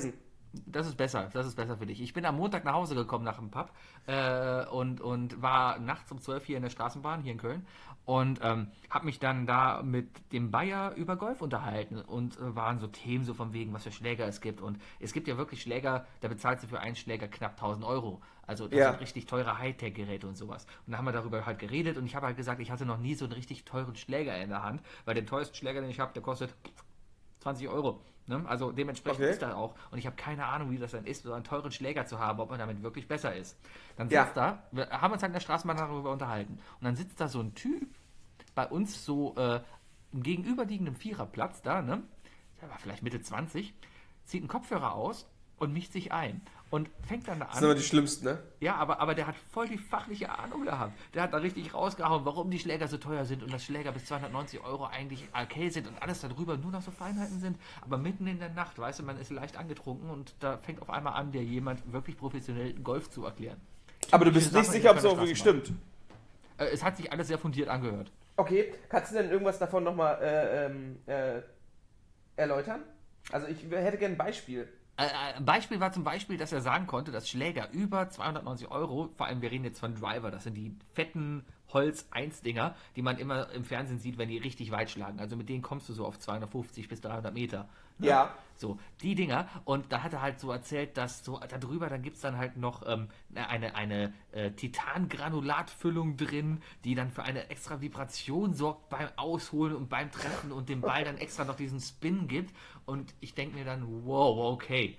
Das ist besser, das ist besser für dich. Ich bin am Montag nach Hause gekommen nach dem Pub äh, und, und war nachts um zwölf hier in der Straßenbahn, hier in Köln und ähm, habe mich dann da mit dem Bayer über Golf unterhalten und äh, waren so Themen so von wegen, was für Schläger es gibt und es gibt ja wirklich Schläger, da bezahlst du für einen Schläger knapp tausend Euro. Also das Ja. sind richtig teure Hightech-Geräte und sowas. Und da haben wir darüber halt geredet und ich habe halt gesagt, ich hatte noch nie so einen richtig teuren Schläger in der Hand, weil den teuersten Schläger, den ich habe, der kostet zwanzig Euro. Ne? Also dementsprechend Okay. ist das auch. Und ich habe keine Ahnung, wie das dann ist, so einen teuren Schläger zu haben, ob man damit wirklich besser ist. Dann Ja. sitzt da, wir haben uns halt in der Straßenbahn darüber unterhalten. Und dann sitzt da so ein Typ bei uns so äh, im gegenüberliegenden Viererplatz da, ne? Der war vielleicht Mitte zwanzig, zieht einen Kopfhörer aus und mischt sich ein. Und fängt dann da Das sind immer an. die schlimmsten, ne? Ja, aber, aber der hat voll die fachliche Ahnung gehabt. Der hat da richtig rausgehauen, warum die Schläger so teuer sind und dass Schläger bis zweihundertneunzig Euro eigentlich okay sind und alles darüber nur noch so Feinheiten sind. Aber mitten in der Nacht, weißt du, man ist leicht angetrunken und da fängt auf einmal an, dir jemand wirklich professionell Golf zu erklären. Aber du bist Typische nicht Sache sicher, ob in es der auch wirklich Straßenbahn. stimmt. Äh, es hat sich alles sehr fundiert angehört. Okay, kannst du denn irgendwas davon nochmal äh, ähm, äh, erläutern? Also ich hätte gerne ein Beispiel. Äh, ein Beispiel war zum Beispiel, dass er sagen konnte, dass Schläger über zweihundertneunzig Euro, vor allem wir reden jetzt von Driver, das sind die fetten Holz-eins-Dinger, die man immer im Fernsehen sieht, wenn die richtig weit schlagen. Also mit denen kommst du so auf zweihundertfünfzig bis dreihundert Meter. Ne? Ja. So, die Dinger. Und da hat er halt so erzählt, dass so darüber, dann gibt es dann halt noch ähm, eine, eine äh, Titangranulatfüllung drin, die dann für eine extra Vibration sorgt beim Ausholen und beim Treffen und dem Ball dann extra noch diesen Spin gibt. Und ich denke mir dann, wow, okay.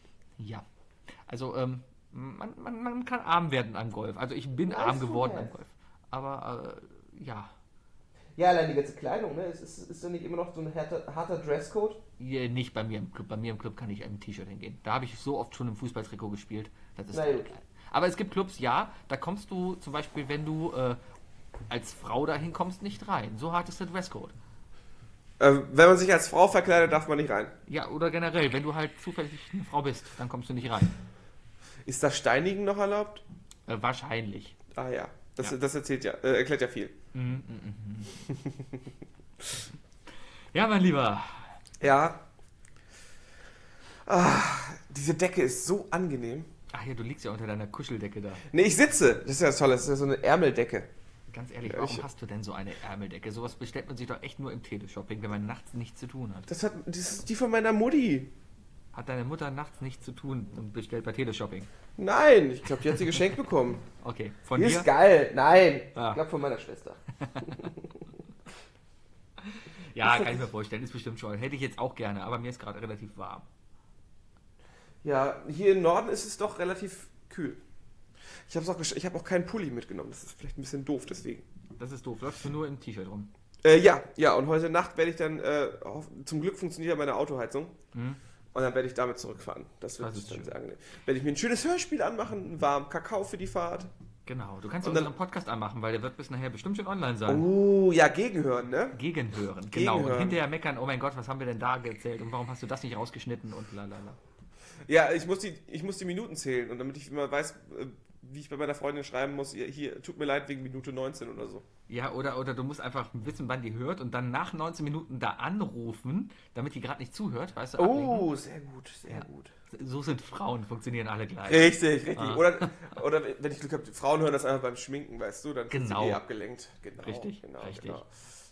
Ja. Also, ähm, man, man, man kann arm werden am Golf. Also ich bin Nice arm to geworden have. am Golf. Aber, äh, ja. Ja, allein die ganze Kleidung, ne? Ist, ist, ist da nicht immer noch so ein harter, harter Dresscode? Hier nicht bei mir im Club. Bei mir im Club kann ich im T-Shirt hingehen. Da habe ich so oft schon im Fußballtrikot gespielt. Das ist Na gut. Aber es gibt Clubs, ja, da kommst du zum Beispiel, wenn du äh, als Frau dahin kommst, nicht rein. So hart ist der Dresscode. Äh, wenn man sich als Frau verkleidet, darf man nicht rein. Ja, oder generell, wenn du halt zufällig eine Frau bist, dann kommst du nicht rein. Ist das Steinigen noch erlaubt? Äh, wahrscheinlich. Ah ja, das, Ja. das erzählt ja, äh, erklärt ja viel. Ja, mein Lieber. Ja. Ah, diese Decke ist so angenehm. Ach ja, du liegst ja unter deiner Kuscheldecke da. Ne, ich sitze. Das ist ja toll, das ist ja so eine Ärmeldecke. Ganz ehrlich, Ja, warum ich- hast du denn so eine Ärmeldecke? Sowas bestellt man sich doch echt nur im Teleshopping, wenn man nachts nichts zu tun hat. Das, hat, das ist die von meiner Mutti. Hat deine Mutter nachts nichts zu tun und bestellt bei Teleshopping? Nein, ich glaube, die hat sie geschenkt bekommen. Okay, von Die dir? ist geil. Nein, Ah. ich glaube von meiner Schwester. Ja, kann ich mir vorstellen, ist bestimmt schon. Hätte ich jetzt auch gerne, aber mir ist gerade relativ warm. Ja, hier im Norden ist es doch relativ kühl. Ich habe auch, gesch- ich hab auch keinen Pulli mitgenommen. Das ist vielleicht ein bisschen doof, deswegen. Das ist doof. Läufst du nur im T-Shirt rum? Äh, ja, ja, und heute Nacht werde ich dann, äh, hoff- zum Glück funktioniert ja meine Autoheizung. Mhm. Und dann werde ich damit zurückfahren. Das wird Das ist dann schön. sehr angenehm. Werde ich mir ein schönes Hörspiel anmachen, einen warmen Kakao für die Fahrt. Genau. Du kannst Und unseren dann- Podcast anmachen, weil der wird bis nachher bestimmt schon online sein. Oh, ja, gegenhören, ne? Gegenhören. Genau. Und Gegenhören. hinterher meckern, oh mein Gott, was haben wir denn da erzählt und warum hast du das nicht rausgeschnitten und lalala. Ja, ich muss die, ich muss die Minuten zählen und damit ich immer weiß, äh, wie ich bei meiner Freundin schreiben muss, hier, hier, tut mir leid wegen Minute neunzehn oder so. Ja, oder, oder du musst einfach wissen, wann die hört und dann nach neunzehn Minuten da anrufen, damit die gerade nicht zuhört, weißt du? ablenken. Oh, sehr gut, sehr Ja. gut. So sind Frauen, funktionieren alle gleich. Richtig, richtig. Ah. Oder, oder wenn ich Glück habe, Frauen hören das einfach beim Schminken, weißt du, dann sind Genau. sie eh abgelenkt. Genau, Richtig, genau, richtig. Genau.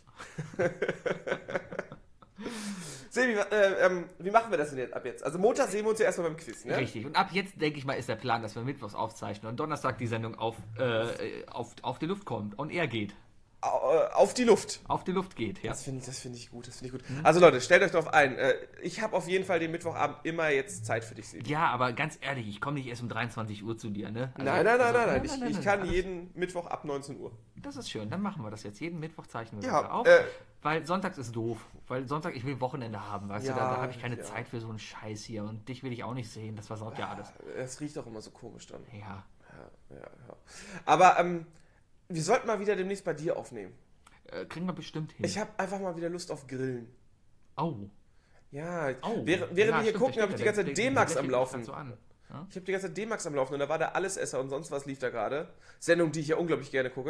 Sebi, wa- äh, ähm, wie machen wir das denn jetzt ab jetzt? Also Montag sehen wir uns ja erstmal beim Quiz, ne? Richtig. Und ab jetzt, denke ich mal, ist der Plan, dass wir mittwochs aufzeichnen und Donnerstag die Sendung auf, äh, auf, auf die Luft kommt und er geht. Au- äh, Auf die Luft. Auf die Luft geht, ja. Das finde ich, das finde ich gut, das finde ich gut. Mhm. Also Leute, stellt euch darauf ein. Äh, ich habe auf jeden Fall den Mittwochabend immer jetzt Zeit für dich, Sebi. Ja, aber ganz ehrlich, ich komme nicht erst um dreiundzwanzig Uhr zu dir, ne? Also- Nein, nein, nein, also- nein, nein. Ich, ich nein, kann alles- jeden Mittwoch ab neunzehn Uhr. Das ist schön, dann machen wir das jetzt. Jeden Mittwoch zeichnen wir Ja, das auf. äh, Weil sonntags ist doof. Weil Sonntag, ich will Wochenende haben, weißt Ja, du? Da, da habe ich keine ja. Zeit für so einen Scheiß hier. Und dich will ich auch nicht sehen. Das versaut ja alles. Es riecht auch immer so komisch dann. Ja. Ja, ja, ja. Aber ähm, wir sollten mal wieder demnächst bei dir aufnehmen. Äh, kriegen wir bestimmt hin. Ich habe einfach mal wieder Lust auf Grillen. oh. Ja, Oh. während, während Ja, wir hier stimmt, gucken, der habe ich die steht ganze da, Zeit der- der- D-Max der am steht Laufen. grad So an. Ja? Ich habe die ganze Zeit D-Max am Laufen und da war der Allesesser und sonst was lief da gerade. Sendung, die ich ja unglaublich gerne gucke.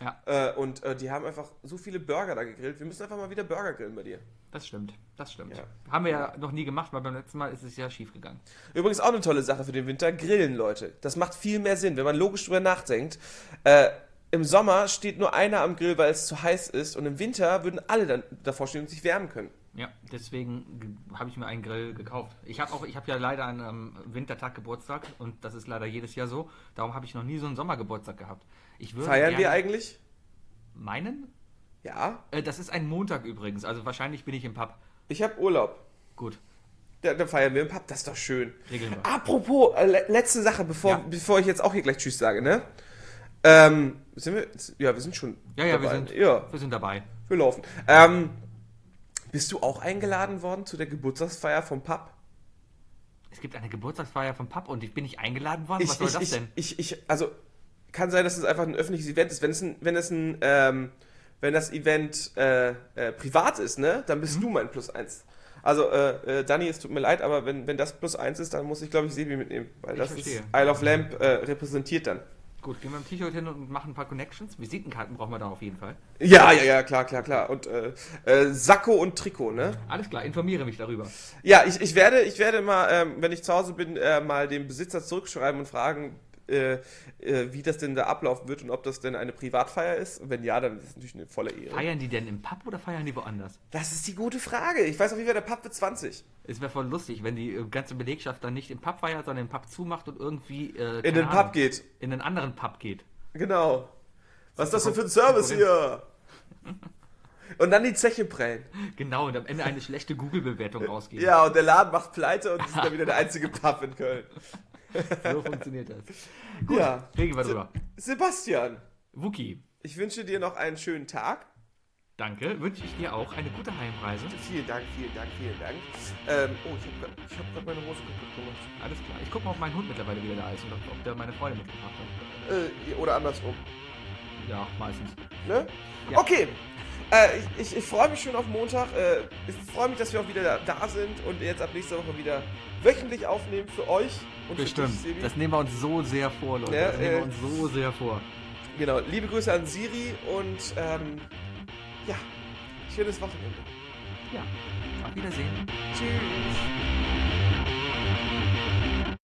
Ja. Äh, und äh, die haben einfach so viele Burger da gegrillt. Wir müssen einfach mal wieder Burger grillen bei dir. Das stimmt, das stimmt. Ja. Haben wir ja noch nie gemacht, weil beim letzten Mal ist es ja schief gegangen. Übrigens auch eine tolle Sache für den Winter, Grillen, Leute. Das macht viel mehr Sinn, wenn man logisch drüber nachdenkt. Äh, Im Sommer steht nur einer am Grill, weil es zu heiß ist. Und im Winter würden alle dann davor stehen und sich wärmen können. Ja, deswegen habe ich mir einen Grill gekauft. Ich habe auch, ich habe ja leider einen ähm, Wintertag Geburtstag und das ist leider jedes Jahr so. Darum habe ich noch nie so einen Sommergeburtstag gehabt. Ich würde Feiern gerne wir eigentlich? meinen? Ja. Äh, das ist ein Montag übrigens, also wahrscheinlich bin ich im Pub. Ich habe Urlaub. Gut, Ja, dann feiern wir im Pub, das ist doch schön. regeln wir. Apropos, äh, le- letzte Sache, bevor, Ja. bevor ich jetzt auch hier gleich Tschüss sage, ne? Ähm, sind wir? Ja, wir sind schon Ja, ja, wir dabei. sind, Ja, wir sind dabei. wir laufen. Ähm, bist du auch eingeladen worden zu der Geburtstagsfeier vom Pub? Es gibt eine Geburtstagsfeier vom Pub und ich bin nicht eingeladen worden. Was Ich, soll ich, das ich, denn? ich, ich, also, kann sein, dass es einfach ein öffentliches Event ist. Wenn es ein, wenn es ein, ähm, wenn das Event äh, äh, privat ist, ne, dann bist Mhm. du mein Plus eins. Also, äh, äh, Dani, es tut mir leid, aber wenn, wenn das Plus eins ist, dann muss ich, glaube ich, Sebi mitnehmen. Weil Ich das verstehe. ist Isle of Lamp äh, repräsentiert dann. Gut, gehen wir im T-Shirt hin und machen ein paar Connections. Visitenkarten brauchen wir da auf jeden Fall. Ja, ja, ja, klar, klar, klar. Und äh, äh, Sakko und Trikot, ne? Alles klar, informiere mich darüber. Ja, ich, ich werde, ich werde mal, ähm, wenn ich zu Hause bin, äh, mal dem Besitzer zurückschreiben und fragen, äh, äh, wie das denn da ablaufen wird und ob das denn eine Privatfeier ist. Und wenn ja, dann ist es natürlich eine volle Ehre. Feiern die denn im Pub oder feiern die woanders? Das ist die gute Frage. Ich weiß auf jeden Fall, der Pub wird zwanzig. Es wäre voll lustig, wenn die äh, ganze Belegschaft dann nicht im Pub feiert, sondern im Pub zumacht und irgendwie äh, In keine den Ahnung, Pub geht. in einen anderen Pub geht. Genau. Was ist das denn für ein Service hier? Und dann die Zeche prellen. Genau, und am Ende eine schlechte Google-Bewertung rausgeben. Ja, und der Laden macht pleite und es ist dann wieder der einzige Pub in Köln. So funktioniert das. Gut, Ja. reden wir drüber. Sebastian, Wookie, ich wünsche dir noch einen schönen Tag. danke. Wünsche ich dir auch eine gute Heimreise. Vielen Dank, vielen Dank, vielen Dank. Ähm, oh, ich habe gerade hab meine Hose kaputt gemacht. Alles klar. Ich gucke mal, ob mein Hund mittlerweile wieder da ist und ob, ob der meine Freunde mitgebracht hat. Äh, oder andersrum. Ja, meistens. Ne? Ja. Okay. Äh, ich ich, ich freue mich schon auf Montag. Äh, ich freue mich, dass wir auch wieder da, da sind und jetzt ab nächster Woche wieder wöchentlich aufnehmen für euch und Bestimmt. für dich, Sebi. Das nehmen wir uns so sehr vor, Leute. Ja, das nehmen wir äh, uns so sehr vor. Genau. Liebe Grüße an Siri und ähm, ja, schönes Wochenende. Ja. Auf Wiedersehen. Tschüss.